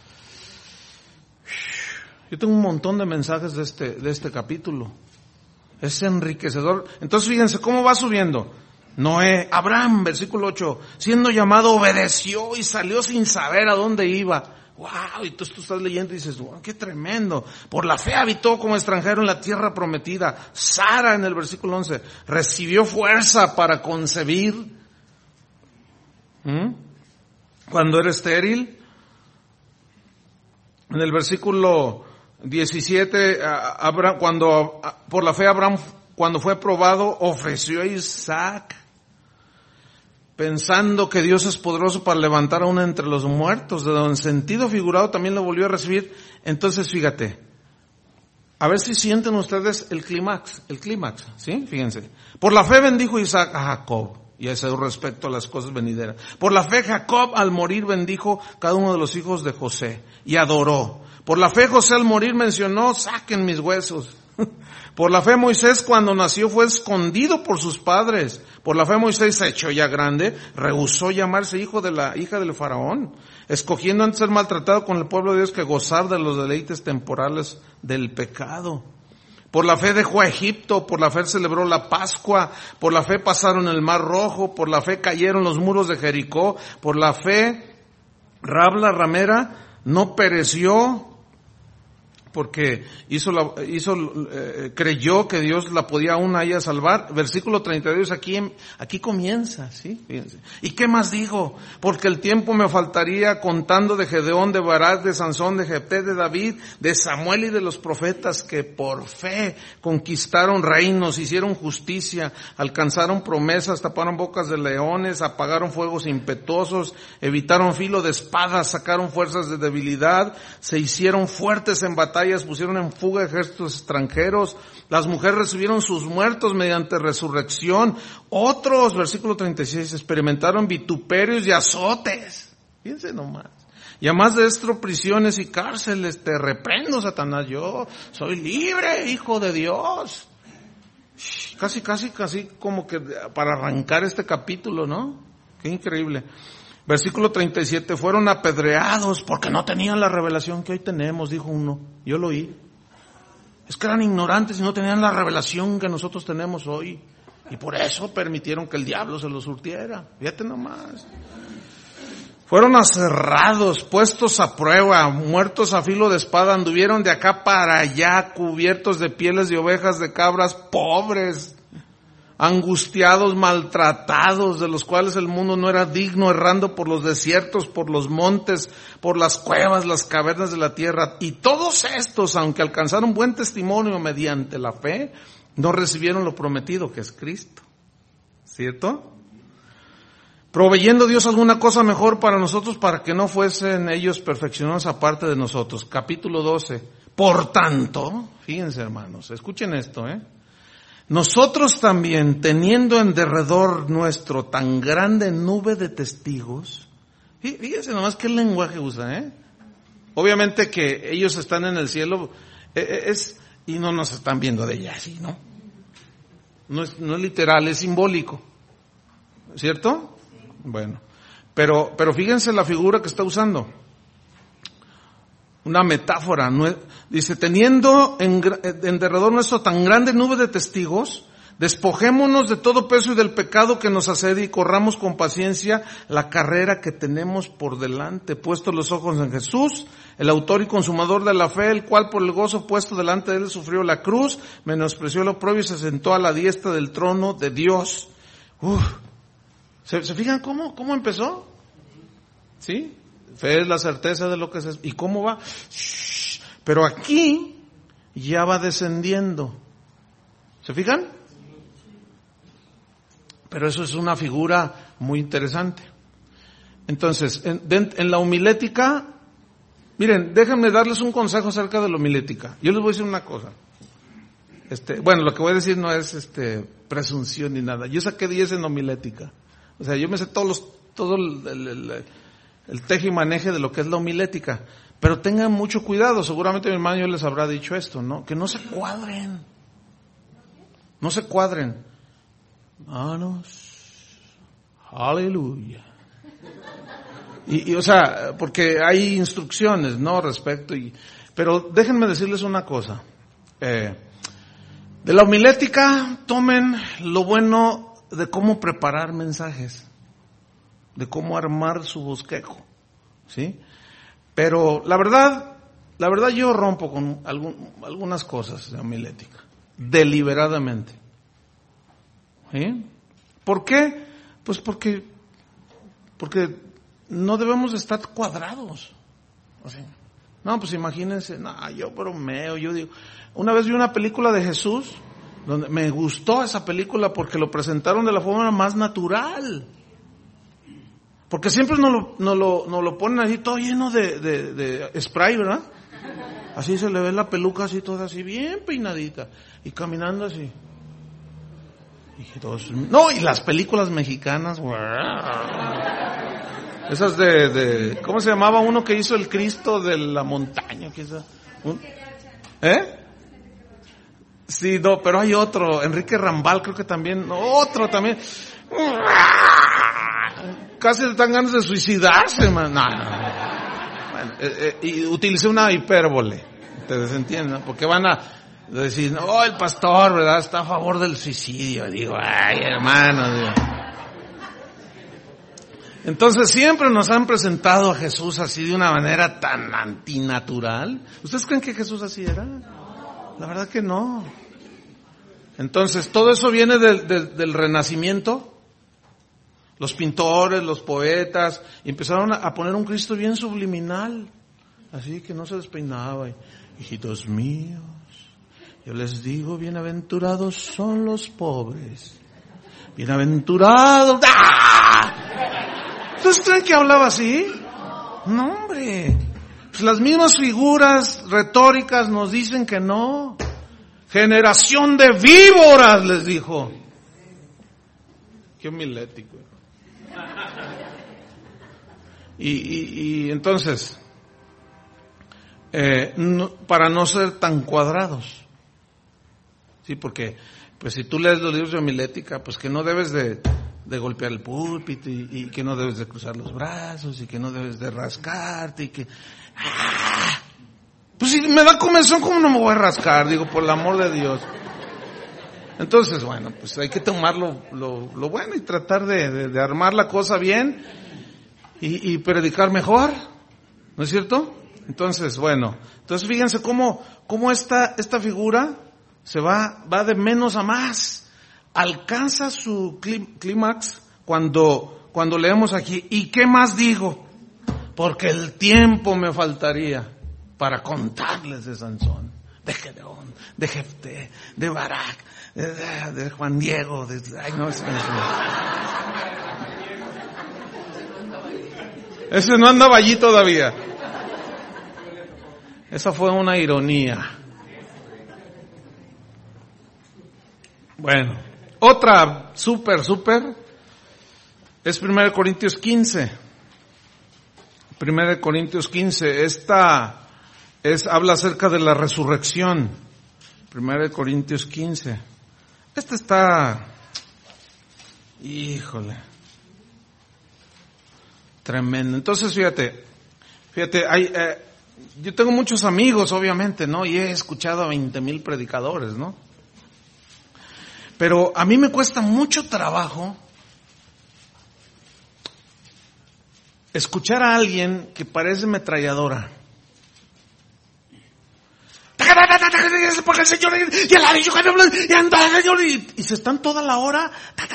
Yo tengo un montón de mensajes de este capítulo. Es enriquecedor. Entonces fíjense cómo va subiendo. Noé, Abraham, versículo 8, siendo llamado obedeció y salió sin saber a dónde iba. Wow, y entonces tú estás leyendo y dices, wow, qué tremendo. Por la fe habitó como extranjero en la tierra prometida. Sara, en el versículo 11, recibió fuerza para concebir. Cuando era estéril. En el versículo 17, Abraham, por la fe Abraham, cuando fue probado, ofreció a Isaac, pensando que Dios es poderoso para levantar a uno entre los muertos, de donde en sentido figurado también lo volvió a recibir. Entonces, fíjate, a ver si sienten ustedes el clímax, ¿sí? Fíjense. Por la fe bendijo Isaac a Jacob, y eso respecto a las cosas venideras. Por la fe Jacob al morir bendijo cada uno de los hijos de José, y adoró. Por la fe José al morir mencionó, saquen mis huesos. Por la fe Moisés cuando nació fue escondido por sus padres. Por la fe Moisés, hecho ya grande, rehusó llamarse hijo de la hija del faraón, escogiendo antes ser maltratado con el pueblo de Dios que gozar de los deleites temporales del pecado. Por la fe dejó a Egipto, por la fe celebró la Pascua, por la fe pasaron el Mar Rojo, por la fe cayeron los muros de Jericó, por la fe Rahab la ramera no pereció porque creyó que Dios la podía aún a ella salvar. Versículo 32, aquí comienza, ¿sí? Fíjense. ¿Y qué más digo? Porque el tiempo me faltaría contando de Gedeón, de Barak, de Sansón, de Jefté, de David, de Samuel y de los profetas que por fe conquistaron reinos, hicieron justicia, alcanzaron promesas, taparon bocas de leones, apagaron fuegos impetuosos, evitaron filo de espadas, sacaron fuerzas de debilidad, se hicieron fuertes en batalla, pusieron en fuga ejércitos extranjeros, las mujeres recibieron sus muertos mediante resurrección, otros, versículo 36, experimentaron vituperios y azotes, fíjense nomás, y además de esto prisiones y cárceles. Te reprendo, Satanás, yo soy libre, hijo de Dios. Casi como que para arrancar este capítulo, ¿no? Qué increíble. Versículo 37, fueron apedreados porque no tenían la revelación que hoy tenemos, dijo uno. Yo lo oí. Es que eran ignorantes y no tenían la revelación que nosotros tenemos hoy. Y por eso permitieron que el diablo se los surtiera. Fíjate nomás. Fueron aserrados, puestos a prueba, muertos a filo de espada, anduvieron de acá para allá, cubiertos de pieles de ovejas, de cabras, pobres, angustiados, maltratados, de los cuales el mundo no era digno, errando por los desiertos, por los montes, por las cuevas, las cavernas de la tierra. Y todos estos, aunque alcanzaron buen testimonio mediante la fe, no recibieron lo prometido, que es Cristo. ¿Cierto? Proveyendo Dios alguna cosa mejor para nosotros, para que no fuesen ellos perfeccionados aparte de nosotros. Capítulo 12. Por tanto, fíjense hermanos, escuchen esto, nosotros también, teniendo en derredor nuestro tan grande nube de testigos, fíjense nomás qué lenguaje usa, Obviamente que ellos están en el cielo, y no nos están viendo de allá, ¿sí? No es literal, es simbólico, ¿cierto? Bueno, pero fíjense la figura que está usando. Una metáfora, dice, teniendo en derredor nuestro tan grande nube de testigos, despojémonos de todo peso y del pecado que nos asedia y corramos con paciencia la carrera que tenemos por delante, puestos los ojos en Jesús, el autor y consumador de la fe, el cual por el gozo puesto delante de él sufrió la cruz, menospreció el oprobio y se sentó a la diestra del trono de Dios. ¿Se fijan cómo empezó? ¿Sí? Fe es la certeza de lo que se... ¿Y cómo va? Pero aquí ya va descendiendo. ¿Se fijan? Pero eso es una figura muy interesante. Entonces, en la homilética, miren, déjenme darles un consejo acerca de la homilética. Yo les voy a decir una cosa. Bueno, lo que voy a decir no es presunción ni nada. Yo saqué 10 en homilética. O sea, yo me sé todo el teje y maneje de lo que es la homilética. Pero tengan mucho cuidado, seguramente mi hermano les habrá dicho esto, ¿no? Que no se cuadren. No se cuadren. Aleluya. Y o sea, porque hay instrucciones, ¿no? Respecto pero déjenme decirles una cosa. De la homilética, tomen lo bueno de cómo preparar mensajes, de cómo armar su bosquejo, ¿sí? Pero la verdad yo rompo con algunas cosas de homilética, deliberadamente. ¿Sí? ¿Por qué? Pues porque no debemos estar cuadrados. O sea, no, pues imagínense, yo bromeo, yo digo, una vez vi una película de Jesús, donde me gustó esa película porque lo presentaron de la forma más natural. Porque siempre nos lo ponen así todo lleno de spray, ¿verdad? Así se le ve la peluca así toda así bien peinadita y caminando así. Y las películas mexicanas, esas ¿cómo se llamaba uno que hizo el Cristo de la montaña? Sí, no, pero hay otro, Enrique Rambal creo que también, otro también. Casi le dan ganas de suicidarse, man. No. Bueno, y utilicé una hipérbole, ustedes entienden, porque van a decir, el pastor, ¿verdad? Está a favor del suicidio. Digo, ay, hermano, Dios. Entonces siempre nos han presentado a Jesús así de una manera tan antinatural. ¿Ustedes creen que Jesús así era? La verdad que no. Entonces todo eso viene del Renacimiento. Los pintores, los poetas, empezaron a poner un Cristo bien subliminal, así que no se despeinaba. Hijitos míos, yo les digo, bienaventurados son los pobres. Bienaventurados. ¡Ah! ¿Ustedes creen que hablaba así? No, hombre. Pues las mismas figuras retóricas nos dicen que no. Generación de víboras, les dijo. Qué homilético. Y entonces, para no ser tan cuadrados, sí, porque pues si tú lees los libros de homilética, pues que no debes de golpear el púlpito y que no debes de cruzar los brazos y que no debes de rascarte y que pues si me da comezón, ¿cómo no me voy a rascar? Digo, por el amor de Dios. Entonces, bueno, pues hay que tomar lo bueno y tratar de armar la cosa bien y predicar mejor, ¿no es cierto? Entonces, bueno, entonces fíjense cómo esta figura se va de menos a más. Alcanza su clímax cuando leemos aquí, ¿y qué más digo? Porque el tiempo me faltaría para contarles de Sansón, de Gedeón, de Jefté, de Barak, de Juan Diego, ay no, ese no andaba allí todavía. Esa fue una ironía. Bueno, otra súper es 1 Corintios 15. 1 Corintios 15, habla acerca de la resurrección. 1 Corintios 15. Este está, híjole, tremendo. Entonces, fíjate, yo tengo muchos amigos, obviamente, ¿no? Y he escuchado a 20,000 predicadores, ¿no? Pero a mí me cuesta mucho trabajo escuchar a alguien que parece metralladora. Porque el Señor y el anillo y anda el Señor y se están toda la hora.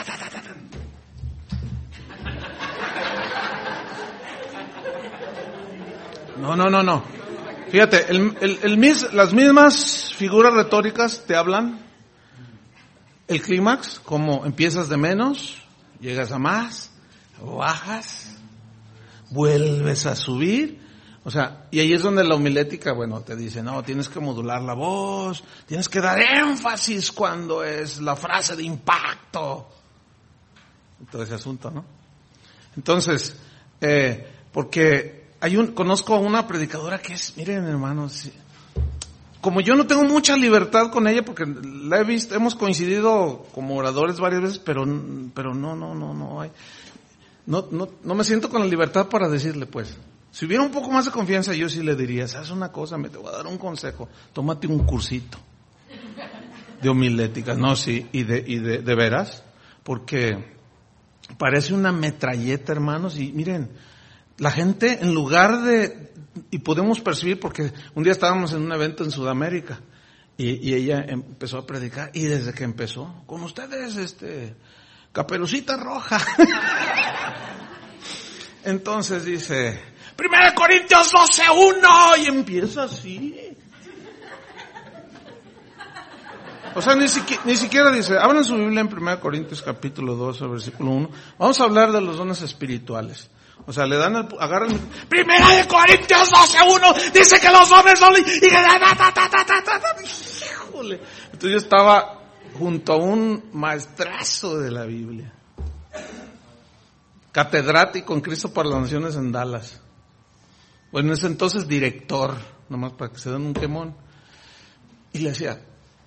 No. Fíjate, las mismas figuras retóricas te hablan. El clímax, como empiezas de menos, llegas a más, bajas, vuelves a subir. O sea, y ahí es donde la homilética, bueno, te dice, no, tienes que modular la voz, tienes que dar énfasis cuando es la frase de impacto. Todo ese asunto, ¿no? Entonces, porque conozco a una predicadora que es, miren hermanos, como yo no tengo mucha libertad con ella, porque la he visto, hemos coincidido como oradores varias veces, pero no hay, no me siento con la libertad para decirle, pues. Si hubiera un poco más de confianza, yo sí le diría, ¿sabes una cosa? Te voy a dar un consejo. Tómate un cursito de homilética. No, sí, y de veras, porque parece una metralleta, hermanos, y miren, la gente en lugar y podemos percibir, porque un día estábamos en un evento en Sudamérica, y ella empezó a predicar, y desde que empezó, con ustedes, Caperucita Roja. Entonces dice, 1 Corintios 12:1, y empieza así. O sea, ni siquiera dice, abran su Biblia en 1 Corintios capítulo 12, versículo 1. Vamos a hablar de los dones espirituales. O sea, agarran 1 Corintios 12:1, dice que los dones son, híjole. Entonces yo estaba junto a un maestrazo de la Biblia. Catedrático en Cristo para las Naciones en Dallas. Bueno, en ese entonces director, nomás para que se den un quemón. Y le decía.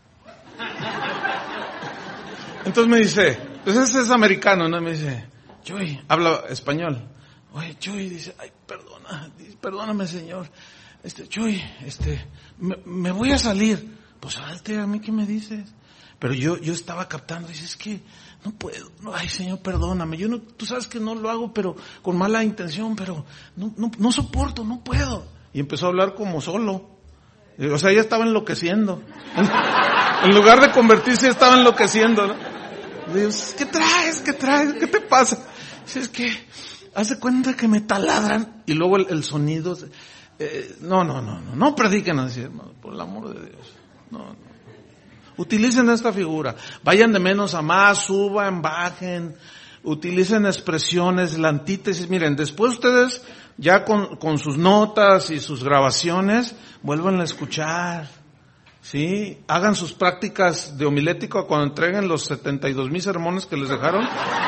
Entonces me dice, pues ese es americano, ¿no? Me dice, Chuy, habla español. Oye, Chuy, dice, ay, perdóname, señor. Chuy, me voy a salir. Pues salte, ¿a mí qué me dices? Pero yo estaba captando, dice, es que no puedo, no, ay Señor, perdóname, tú sabes que no lo hago pero con mala intención, pero no soporto, no puedo. Y empezó a hablar como solo. O sea, ella estaba enloqueciendo. En lugar de convertirse, estaba enloqueciendo, ¿no? Digo, ¿qué traes? ¿Qué te pasa? Dice, es que, haz de cuenta que me taladran. Y luego el sonido, no prediquen así, hermano, por el amor de Dios. No. Utilicen esta figura. Vayan de menos a más, suban, bajen. Utilicen expresiones, la antítesis. Miren, después ustedes, ya con sus notas y sus grabaciones, vuelvan a escuchar. ¿Sí? Hagan sus prácticas de homilética cuando entreguen los 72,000 sermones que les dejaron.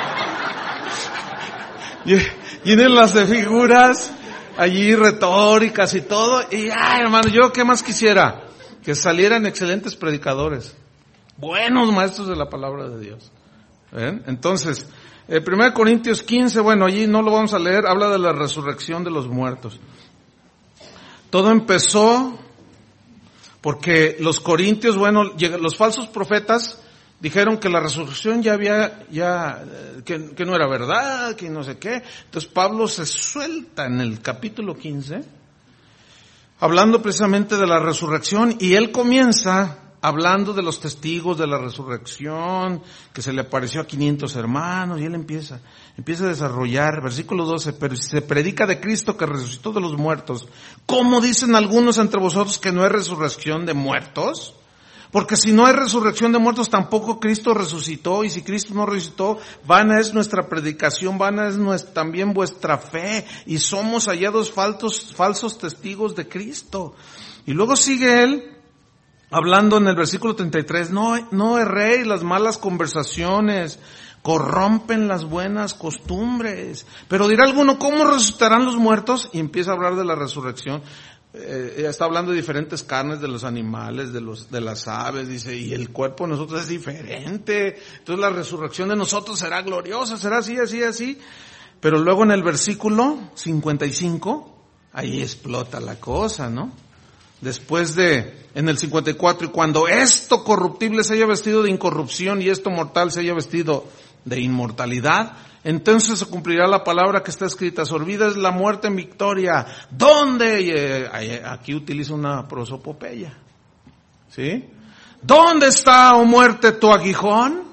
Llénenlas de figuras, allí retóricas y todo. Y hermano, yo qué más quisiera, que salieran excelentes predicadores, buenos maestros de la palabra de Dios. ¿Ven? Entonces, 1 Corintios 15, bueno, allí no lo vamos a leer, habla de la resurrección de los muertos. Todo empezó porque los corintios, bueno, los falsos profetas dijeron que la resurrección que no era verdad, que no sé qué. Entonces Pablo se suelta en el capítulo 15, hablando precisamente de la resurrección, y él comienza hablando de los testigos de la resurrección, que se le apareció a 500 hermanos, y él empieza a desarrollar, versículo 12, pero si se predica de Cristo que resucitó de los muertos, ¿cómo dicen algunos entre vosotros que no hay resurrección de muertos? Porque si no hay resurrección de muertos, tampoco Cristo resucitó, y si Cristo no resucitó, vana es nuestra predicación, vana es también vuestra fe, y somos hallados falsos testigos de Cristo. Y luego sigue él, hablando en el versículo 33, no erréis, las malas conversaciones corrompen las buenas costumbres. Pero dirá alguno, ¿cómo resucitarán los muertos? Y empieza a hablar de la resurrección. Está hablando de diferentes carnes de los animales, de las aves, dice, y el cuerpo de nosotros es diferente. Entonces la resurrección de nosotros será gloriosa, será así. Pero luego en el versículo 55, ahí explota la cosa, ¿no? Después en el 54, y cuando esto corruptible se haya vestido de incorrupción y esto mortal se haya vestido de inmortalidad, entonces se cumplirá la palabra que está escrita, sorbida es la muerte en victoria. ¿Dónde? Aquí utiliza una prosopopeya. ¿Sí? ¿Dónde está, oh muerte, tu aguijón?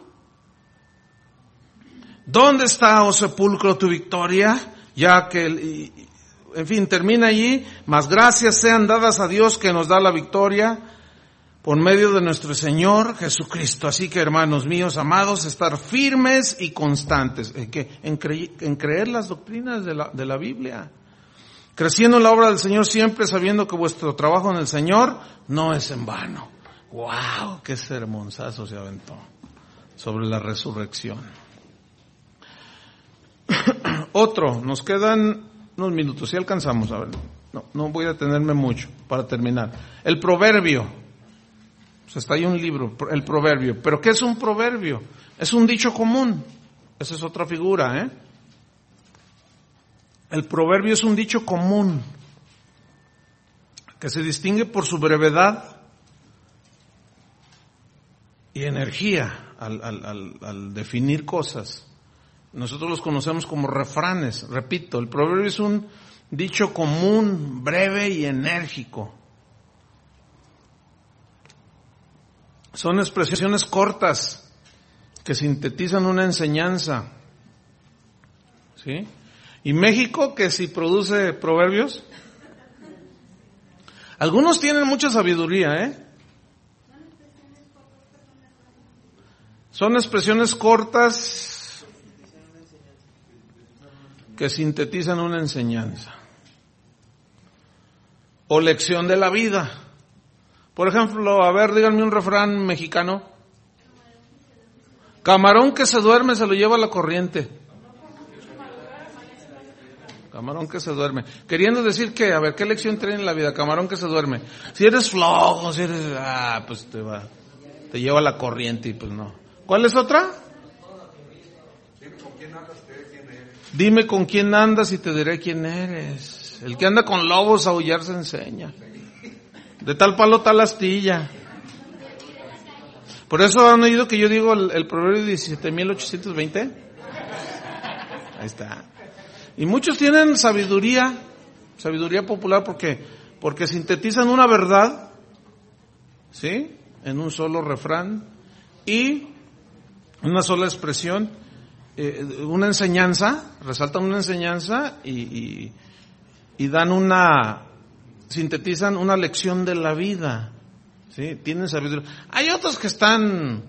¿Dónde está, oh sepulcro, tu victoria? Ya que en fin, termina allí, mas gracias sean dadas a Dios que nos da la victoria por medio de nuestro Señor Jesucristo. Así que, hermanos míos amados, estar firmes y constantes en creer las doctrinas de la Biblia, creciendo en la obra del Señor siempre, sabiendo que vuestro trabajo en el Señor no es en vano. ¡Wow! ¡Qué sermonzazo se aventó sobre la resurrección! Otro, nos quedan unos minutos, si alcanzamos, a ver, no voy a detenerme mucho para terminar. El proverbio, pues está ahí un libro, el proverbio. ¿Pero qué es un proverbio? Es un dicho común, esa es otra figura, El proverbio es un dicho común, que se distingue por su brevedad y energía al definir cosas. Nosotros los conocemos como refranes. Repito, el proverbio es un dicho común, breve y enérgico. Son expresiones cortas que sintetizan una enseñanza. ¿Sí? ¿Y México, que si produce proverbios? Algunos tienen mucha sabiduría, Son expresiones cortas que sintetizan una enseñanza o lección de la vida. Por ejemplo, a ver, díganme un refrán mexicano. Camarón que se duerme se lo lleva la corriente. Camarón que se duerme. Queriendo decir que, a ver, ¿qué lección trae en la vida? Camarón que se duerme. Si eres flojo, si eres, pues te lleva la corriente y pues no. ¿Cuál es otra? Dime con quién andas y te diré quién eres. El que anda con lobos a aullar se enseña. De tal palo tal astilla. Por eso han oído que yo digo el proverbio 17.820. Ahí está. Y muchos tienen sabiduría popular porque sintetizan una verdad, ¿sí? En un solo refrán y una sola expresión, una enseñanza, resaltan una enseñanza y dan sintetizan una lección de la vida, ¿sí? Tienen sabiduría. Hay otros que están,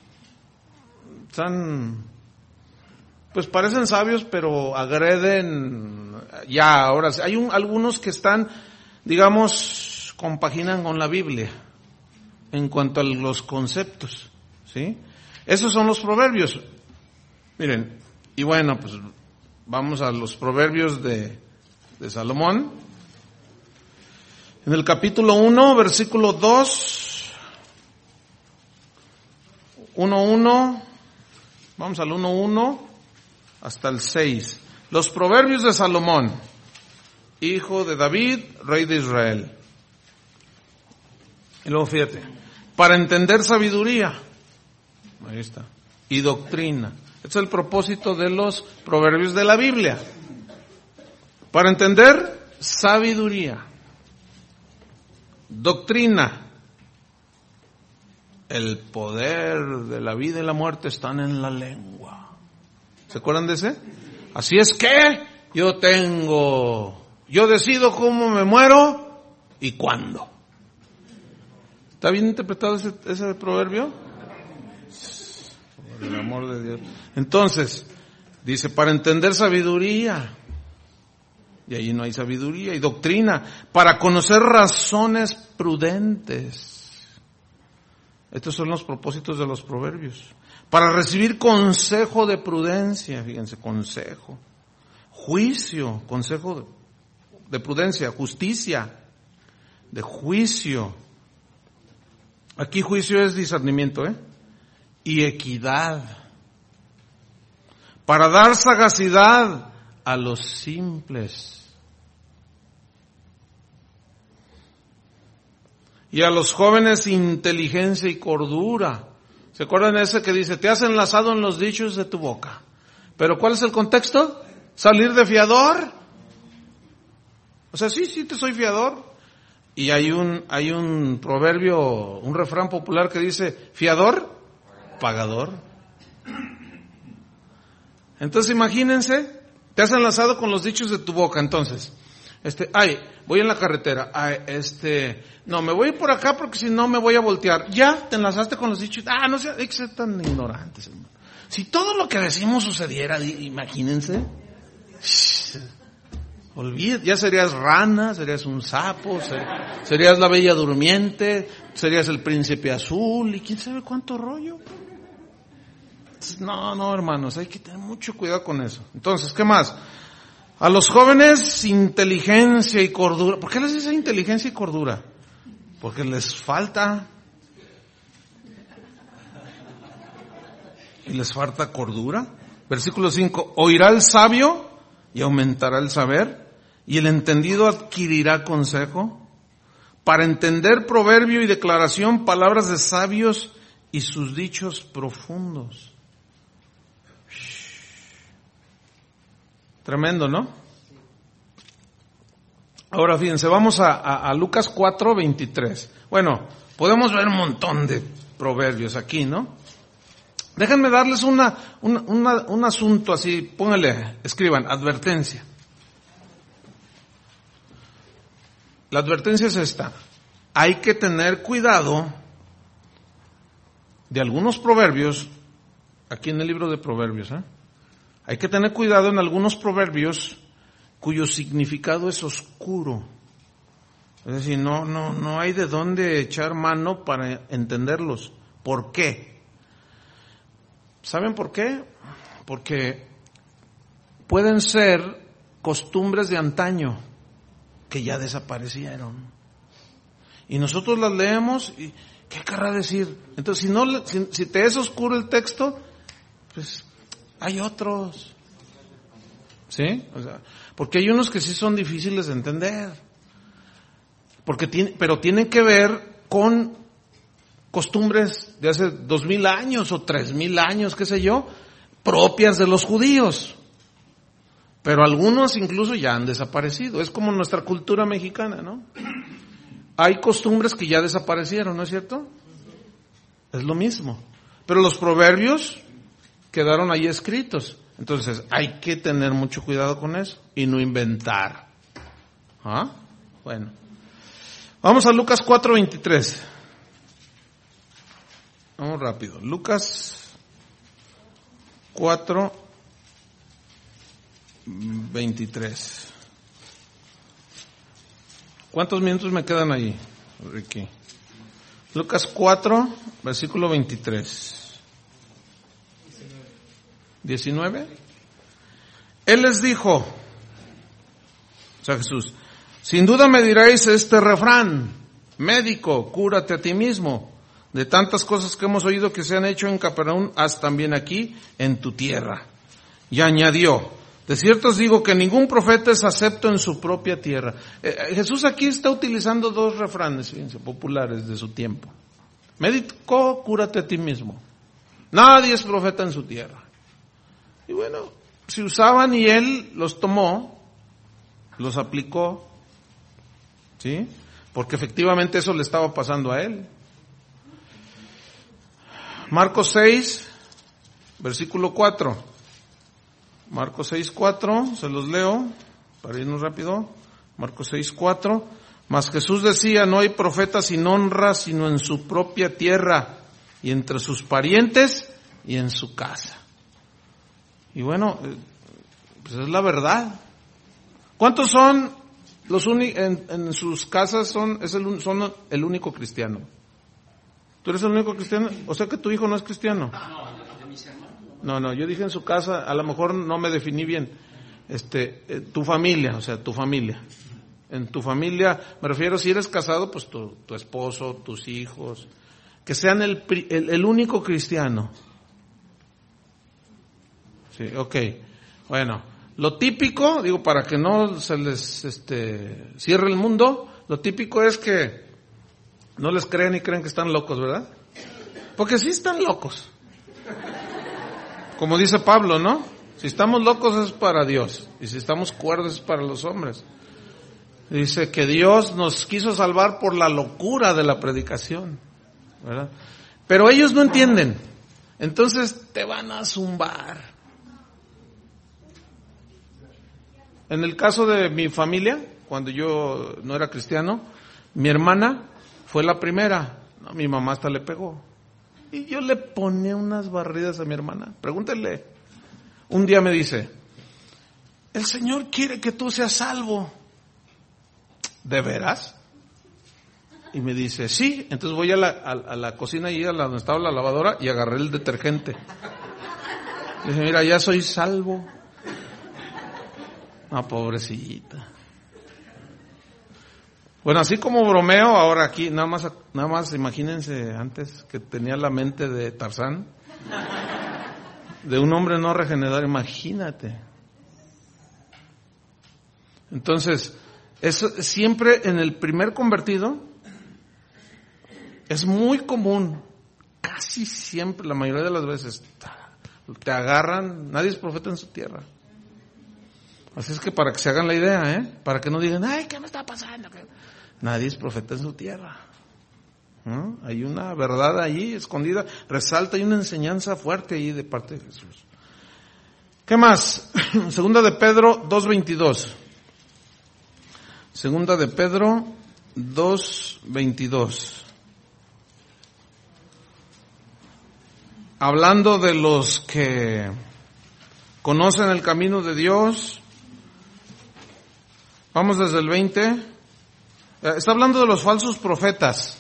pues parecen sabios, pero agreden, ahora, hay algunos que están, digamos, compaginan con la Biblia, en cuanto a los conceptos, ¿sí? Esos son los proverbios. Miren, y bueno, pues vamos a los proverbios de Salomón. En el capítulo 1, versículo 2, 1:1, vamos al 1:1 hasta el 6. Los proverbios de Salomón, hijo de David, rey de Israel. Y luego fíjate, para entender sabiduría, ahí está, y doctrina. Este es el propósito de los proverbios de la Biblia. Para entender sabiduría, doctrina. El poder de la vida y la muerte están en la lengua. ¿Se acuerdan de ese? Así es que yo decido cómo me muero y cuándo. ¿Está bien interpretado ese proverbio? Por el amor de Dios. Entonces, dice, para entender sabiduría, y ahí no hay sabiduría, y doctrina, para conocer razones prudentes. Estos son los propósitos de los proverbios. Para recibir consejo de prudencia, fíjense, consejo. Juicio, consejo de prudencia, justicia, de juicio. Aquí juicio es discernimiento, y equidad. Para dar sagacidad a los simples. Y a los jóvenes inteligencia y cordura. ¿Se acuerdan de ese que dice, te has enlazado en los dichos de tu boca? Pero ¿cuál es el contexto? ¿Salir de fiador? O sea, sí te soy fiador. Y hay un proverbio, un refrán popular que dice, fiador, pagador. Entonces imagínense, te has enlazado con los dichos de tu boca. Entonces, voy en la carretera, no, me voy por acá porque si no me voy a voltear. Ya, te enlazaste con los dichos. No sé, hay que ser tan ignorantes, hermano. Si todo lo que decimos sucediera, imagínense. Ya serías rana, serías un sapo, serías la bella durmiente, serías el príncipe azul y quién sabe cuánto rollo. No, hermanos, hay que tener mucho cuidado con eso. Entonces, ¿qué más? A los jóvenes, inteligencia y cordura. ¿Por qué les dice inteligencia y cordura? Porque les falta. Y les falta cordura. Versículo 5. Oirá el sabio y aumentará el saber, y el entendido adquirirá consejo. Para entender proverbio y declaración, palabras de sabios y sus dichos profundos. Tremendo, ¿no? Ahora fíjense, vamos a Lucas 4:23. Bueno, podemos ver un montón de proverbios aquí, ¿no? Déjenme darles un asunto así, pónganle, escriban, advertencia. La advertencia es esta: hay que tener cuidado de algunos proverbios, aquí en el libro de Proverbios, hay que tener cuidado en algunos proverbios cuyo significado es oscuro. Es decir, no hay de dónde echar mano para entenderlos. ¿Por qué? ¿Saben por qué? Porque pueden ser costumbres de antaño que ya desaparecieron. Y nosotros las leemos y ¿qué querrá decir? Entonces, si te es oscuro el texto, pues hay otros. ¿Sí? O sea, porque hay unos que sí son difíciles de entender. Pero tienen que ver con costumbres de hace 2000 años o 3000 años, qué sé yo, propias de los judíos. Pero algunos incluso ya han desaparecido. Es como nuestra cultura mexicana, ¿no? Hay costumbres que ya desaparecieron, ¿no es cierto? Es lo mismo. Pero los proverbios quedaron ahí escritos. Entonces hay que tener mucho cuidado con eso y no inventar. ¿Ah? Bueno. Vamos a Lucas 4:23. Vamos rápido. Lucas 4:23. ¿Cuántos minutos me quedan ahí, Ricky? Lucas 4, versículo 23. 19. Él les dijo, o sea Jesús, sin duda me diréis este refrán, médico, cúrate a ti mismo. De tantas cosas que hemos oído que se han hecho en Capernaum, haz también aquí en tu tierra. Y añadió, de cierto os digo que ningún profeta es acepto en su propia tierra. Jesús aquí está utilizando dos refranes, fíjense, populares de su tiempo. Médico, cúrate a ti mismo. Nadie es profeta en su tierra. Y bueno, se usaban y él los tomó, los aplicó, ¿sí? Porque efectivamente eso le estaba pasando a él. Marcos 6, versículo 4. Marcos 6:4, se los leo para irnos rápido. Marcos 6:4. Mas Jesús decía, no hay profeta sin honra, sino en su propia tierra, y entre sus parientes, y en su casa. Y bueno, pues es la verdad. ¿Cuántos son los en sus casas son el único cristiano? ¿Tú eres el único cristiano? O sea que tu hijo no es cristiano. No, yo dije en su casa, a lo mejor no me definí bien. Tu familia, o sea, tu familia. En tu familia, me refiero, si eres casado, pues tu esposo, tus hijos, que sean el único cristiano. Sí, ok. Bueno, lo típico, digo, para que no se les cierre el mundo, lo típico es que no les creen y creen que están locos, ¿verdad? Porque sí están locos. Como dice Pablo, ¿no? Si estamos locos es para Dios, y si estamos cuerdos es para los hombres. Dice que Dios nos quiso salvar por la locura de la predicación, ¿verdad? Pero ellos no entienden. Entonces te van a zumbar. En el caso de mi familia, cuando yo no era cristiano, mi hermana fue la primera. No, mi mamá hasta le pegó. Y yo le ponía unas barridas a mi hermana. Pregúntele. Un día me dice, el Señor quiere que tú seas salvo. ¿De veras? Y me dice, sí. Entonces voy a la cocina y a donde estaba la lavadora y agarré el detergente. Le dije, mira, ya soy salvo. Ah, pobrecita. Bueno, así como bromeo, ahora aquí, nada más imagínense antes que tenía la mente de Tarzán, de un hombre no regenerado, imagínate. Entonces, eso siempre en el primer convertido, es muy común, casi siempre, la mayoría de las veces, te agarran, nadie es profeta en su tierra. Así es que para que se hagan la idea, para que no digan, ay, ¿qué me está pasando? Nadie es profeta en su tierra. ¿No? Hay una verdad ahí escondida, resalta, hay una enseñanza fuerte ahí de parte de Jesús. ¿Qué más? Segunda de Pedro 2:22. Segunda de Pedro 2:22. Hablando de los que conocen el camino de Dios, vamos desde el 20. Está hablando de los falsos profetas.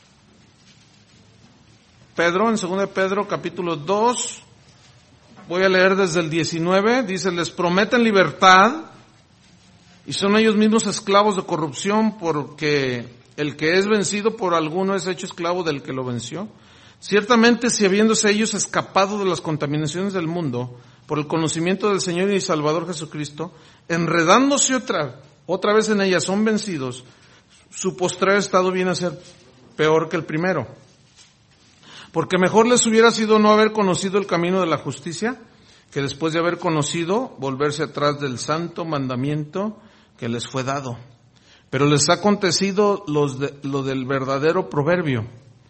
Pedro, en 2 de Pedro, capítulo 2, voy a leer desde el 19, dice, les prometen libertad y son ellos mismos esclavos de corrupción, porque el que es vencido por alguno es hecho esclavo del que lo venció. Ciertamente, si habiéndose ellos escapado de las contaminaciones del mundo por el conocimiento del Señor y Salvador Jesucristo, enredándose otra vez en ellas, son vencidos, su postrer estado viene a ser peor que el primero. Porque mejor les hubiera sido no haber conocido el camino de la justicia, que después de haber conocido, volverse atrás del santo mandamiento que les fue dado. Pero les ha acontecido lo del verdadero proverbio.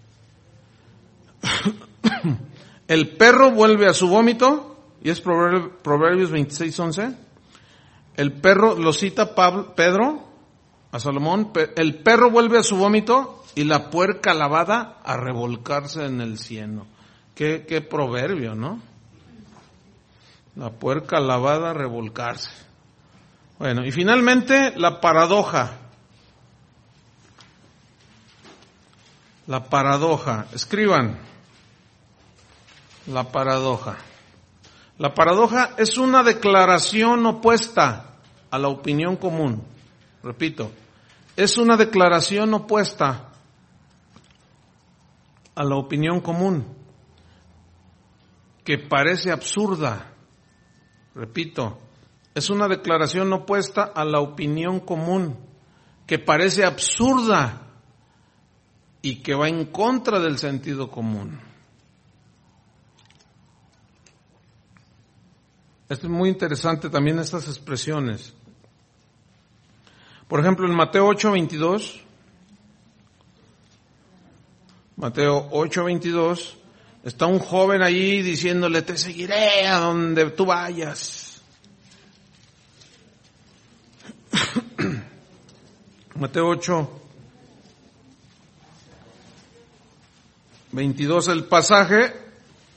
El perro vuelve a su vómito, y es Proverbios 26:11. El perro, lo cita Pedro a Salomón, el perro vuelve a su vómito y la puerca lavada a revolcarse en el cieno. Qué proverbio, ¿no? La puerca lavada a revolcarse. Bueno, y finalmente la paradoja. La paradoja. Escriban. La paradoja. La paradoja es una declaración opuesta a la opinión común. Repito, es una declaración opuesta a la opinión común, que parece absurda. Repito, es una declaración opuesta a la opinión común, que parece absurda y que va en contra del sentido común. Esto es muy interesante también, estas expresiones. Por ejemplo, en Mateo 8:22, Mateo 8:22, está un joven allí diciéndole, te seguiré a donde tú vayas. Mateo 8:22, el pasaje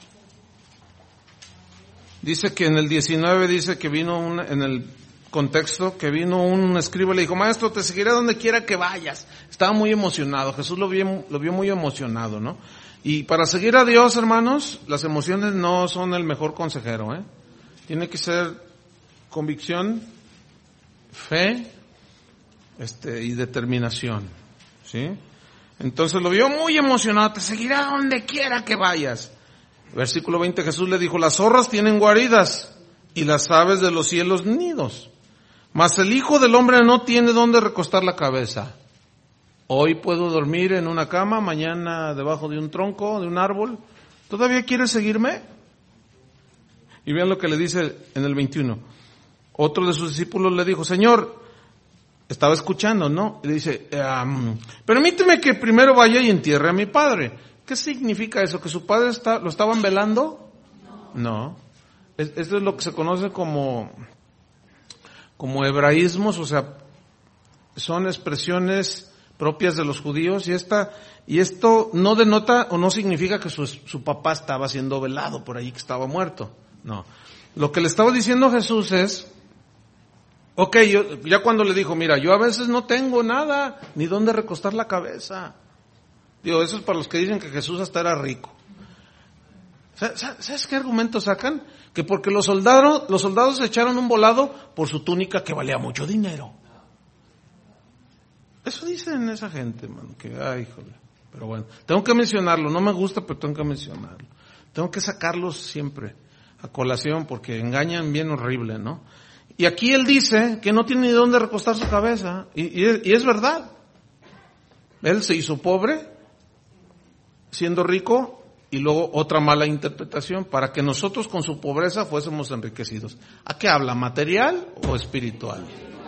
dice que en el 19 dice que vino en el contexto, que vino un escriba y le dijo, maestro, te seguiré donde quiera que vayas. Estaba muy emocionado, Jesús lo vio muy emocionado, ¿no? Y para seguir a Dios, hermanos, las emociones no son el mejor consejero, ¿eh? Tiene que ser convicción, fe, y determinación, ¿sí? Entonces lo vio muy emocionado, te seguiré a donde quiera que vayas. Versículo 20, Jesús le dijo, las zorras tienen guaridas y las aves de los cielos nidos, mas el Hijo del Hombre no tiene dónde recostar la cabeza. Hoy puedo dormir en una cama, mañana debajo de un tronco, de un árbol. ¿Todavía quieres seguirme? Y vean lo que le dice en el 21. Otro de sus discípulos le dijo, Señor, estaba escuchando, ¿no? Y le dice, permíteme que primero vaya y entierre a mi padre. ¿Qué significa eso? ¿Que su padre lo estaban velando? No. Esto es lo que se conoce como hebraísmos, o sea, son expresiones propias de los judíos, y esto no denota o no significa que su papá estaba siendo velado por ahí, que estaba muerto. No. Lo que le estaba diciendo Jesús es, ya cuando le dijo, mira, yo a veces no tengo nada, ni dónde recostar la cabeza. Digo, eso es para los que dicen que Jesús hasta era rico. ¿Sabes qué argumento sacan? Que porque los soldados se echaron un volado por su túnica que valía mucho dinero. Eso dicen esa gente, man, que híjole. Pero bueno, tengo que mencionarlo, no me gusta, pero tengo que mencionarlo. Tengo que sacarlos siempre a colación porque engañan bien horrible, ¿no? Y aquí él dice que no tiene ni dónde recostar su cabeza, y es verdad. Él se hizo pobre siendo rico, y luego otra mala interpretación, para que nosotros con su pobreza fuésemos enriquecidos. ¿A qué habla? ¿Material o espiritual?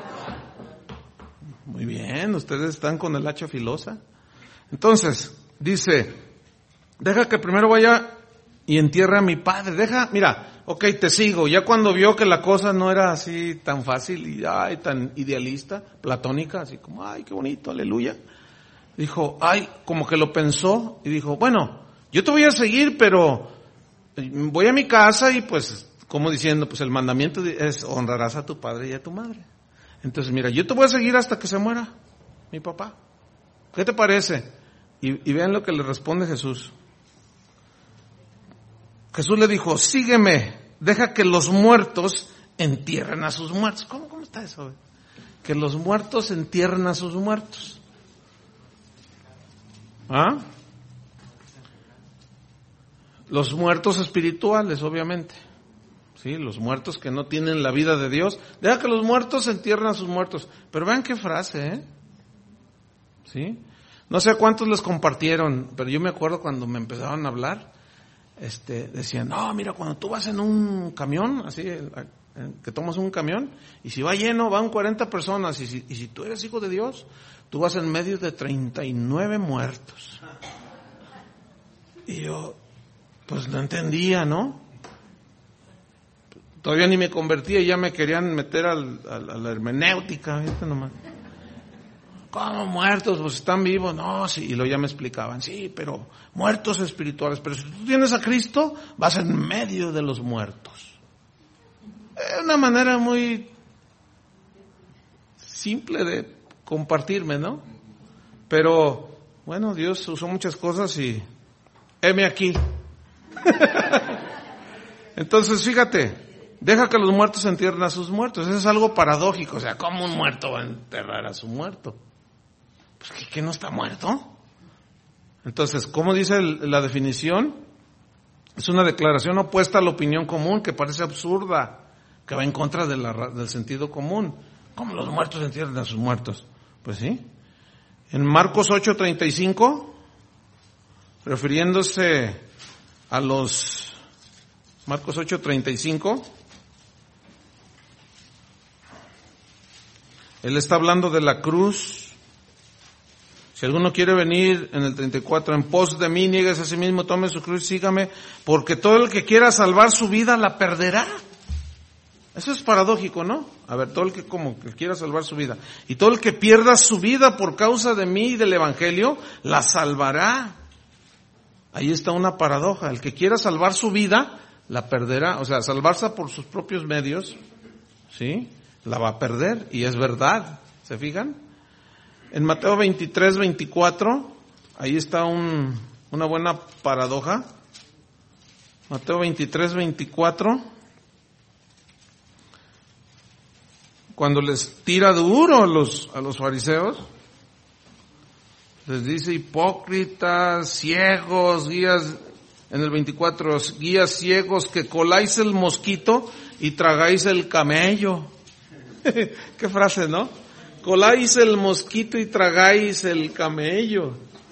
Muy bien, ustedes están con el hacha filosa. Entonces, dice, deja que primero vaya y entierre a mi padre. Mira, te sigo. Ya cuando vio que la cosa no era así tan fácil y tan idealista, platónica, así como, qué bonito, aleluya. Dijo, como que lo pensó y dijo, bueno, yo te voy a seguir, pero voy a mi casa y pues, como diciendo, pues el mandamiento es honrarás a tu padre y a tu madre. Entonces, mira, yo te voy a seguir hasta que se muera mi papá. ¿Qué te parece? Y vean lo que le responde Jesús. Jesús le dijo, sígueme, deja que los muertos entierren a sus muertos. ¿Cómo está eso? Que los muertos entierren a sus muertos. Los muertos espirituales, obviamente. Sí, los muertos que no tienen la vida de Dios. Deja que los muertos entierren a sus muertos. Pero vean qué frase, ¿Sí? No sé cuántos les compartieron, pero yo me acuerdo cuando me empezaron a hablar, decían, no, mira, cuando tú vas en un camión, así, que tomas un camión, y si va lleno, van 40 personas, y si tú eres hijo de Dios, tú vas en medio de 39 muertos. Y yo, pues no entendía, ¿no? Todavía ni me convertía y ya me querían meter a la hermenéutica, ¿viste nomás? ¿Cómo muertos? Pues están vivos. No, sí, y luego ya me explicaban, sí, pero muertos espirituales. Pero si tú tienes a Cristo, vas en medio de los muertos. Es una manera muy simple de compartirme, ¿no? Pero, bueno, Dios usó muchas cosas y heme aquí. Entonces, fíjate, deja que los muertos entierren a sus muertos. Eso es algo paradójico. O sea, ¿cómo un muerto va a enterrar a su muerto? Pues, ¿que no está muerto? Entonces, ¿cómo dice la definición? Es una declaración opuesta a la opinión común que parece absurda, que va en contra del sentido común. ¿Cómo los muertos entierran a sus muertos? Pues sí. En Marcos 8:35, refiriéndose a Marcos 8:35, él está hablando de la cruz. Si alguno quiere venir, en el 34, en pos de mí, niegues a sí mismo, tome su cruz, sígame, porque todo el que quiera salvar su vida la perderá. Eso es paradójico, ¿no? A ver, todo el que quiera salvar su vida. Y todo el que pierda su vida por causa de mí y del Evangelio, la salvará. Ahí está una paradoja. El que quiera salvar su vida, la perderá. O sea, salvarse por sus propios medios, ¿sí? La va a perder. Y es verdad. ¿Se fijan? En Mateo 23:24, ahí está una buena paradoja. Mateo 23:24, cuando les tira duro a los fariseos, les dice hipócritas, ciegos, guías, en el 24, guías ciegos que coláis el mosquito y tragáis el camello. Qué frase, ¿no? Coláis el mosquito y tragáis el camello.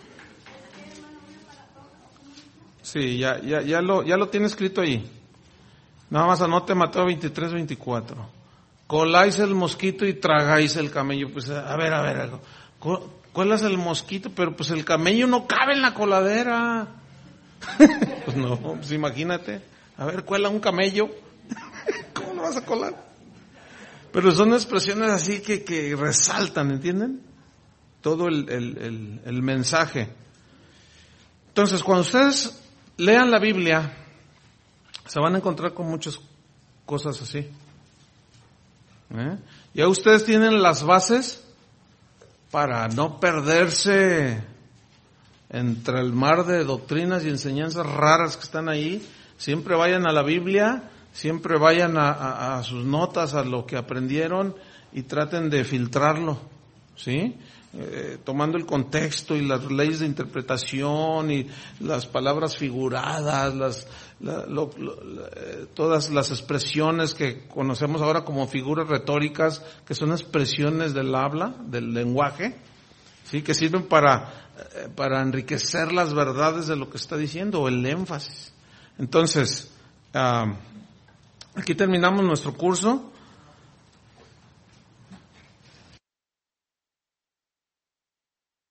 Sí, ya lo tiene escrito ahí. Nada más anote Mateo 23:24. Coláis el mosquito y tragáis el camello. Pues a ver, cuelas el mosquito, pero pues el camello no cabe en la coladera. Pues no, pues imagínate. A ver, cuela un camello. ¿Cómo lo vas a colar? Pero son expresiones así que resaltan, ¿entienden? Todo el mensaje. Entonces, cuando ustedes lean la Biblia, se van a encontrar con muchas cosas así. Ya ustedes tienen las bases para no perderse entre el mar de doctrinas y enseñanzas raras que están ahí. Siempre vayan a la Biblia. Siempre vayan a sus notas, a lo que aprendieron y traten de filtrarlo, ¿sí? Tomando el contexto y las leyes de interpretación y las palabras figuradas, todas las expresiones que conocemos ahora como figuras retóricas, que son expresiones del habla, del lenguaje, ¿sí? Que sirven para enriquecer las verdades de lo que está diciendo, o el énfasis. Entonces, aquí terminamos nuestro curso.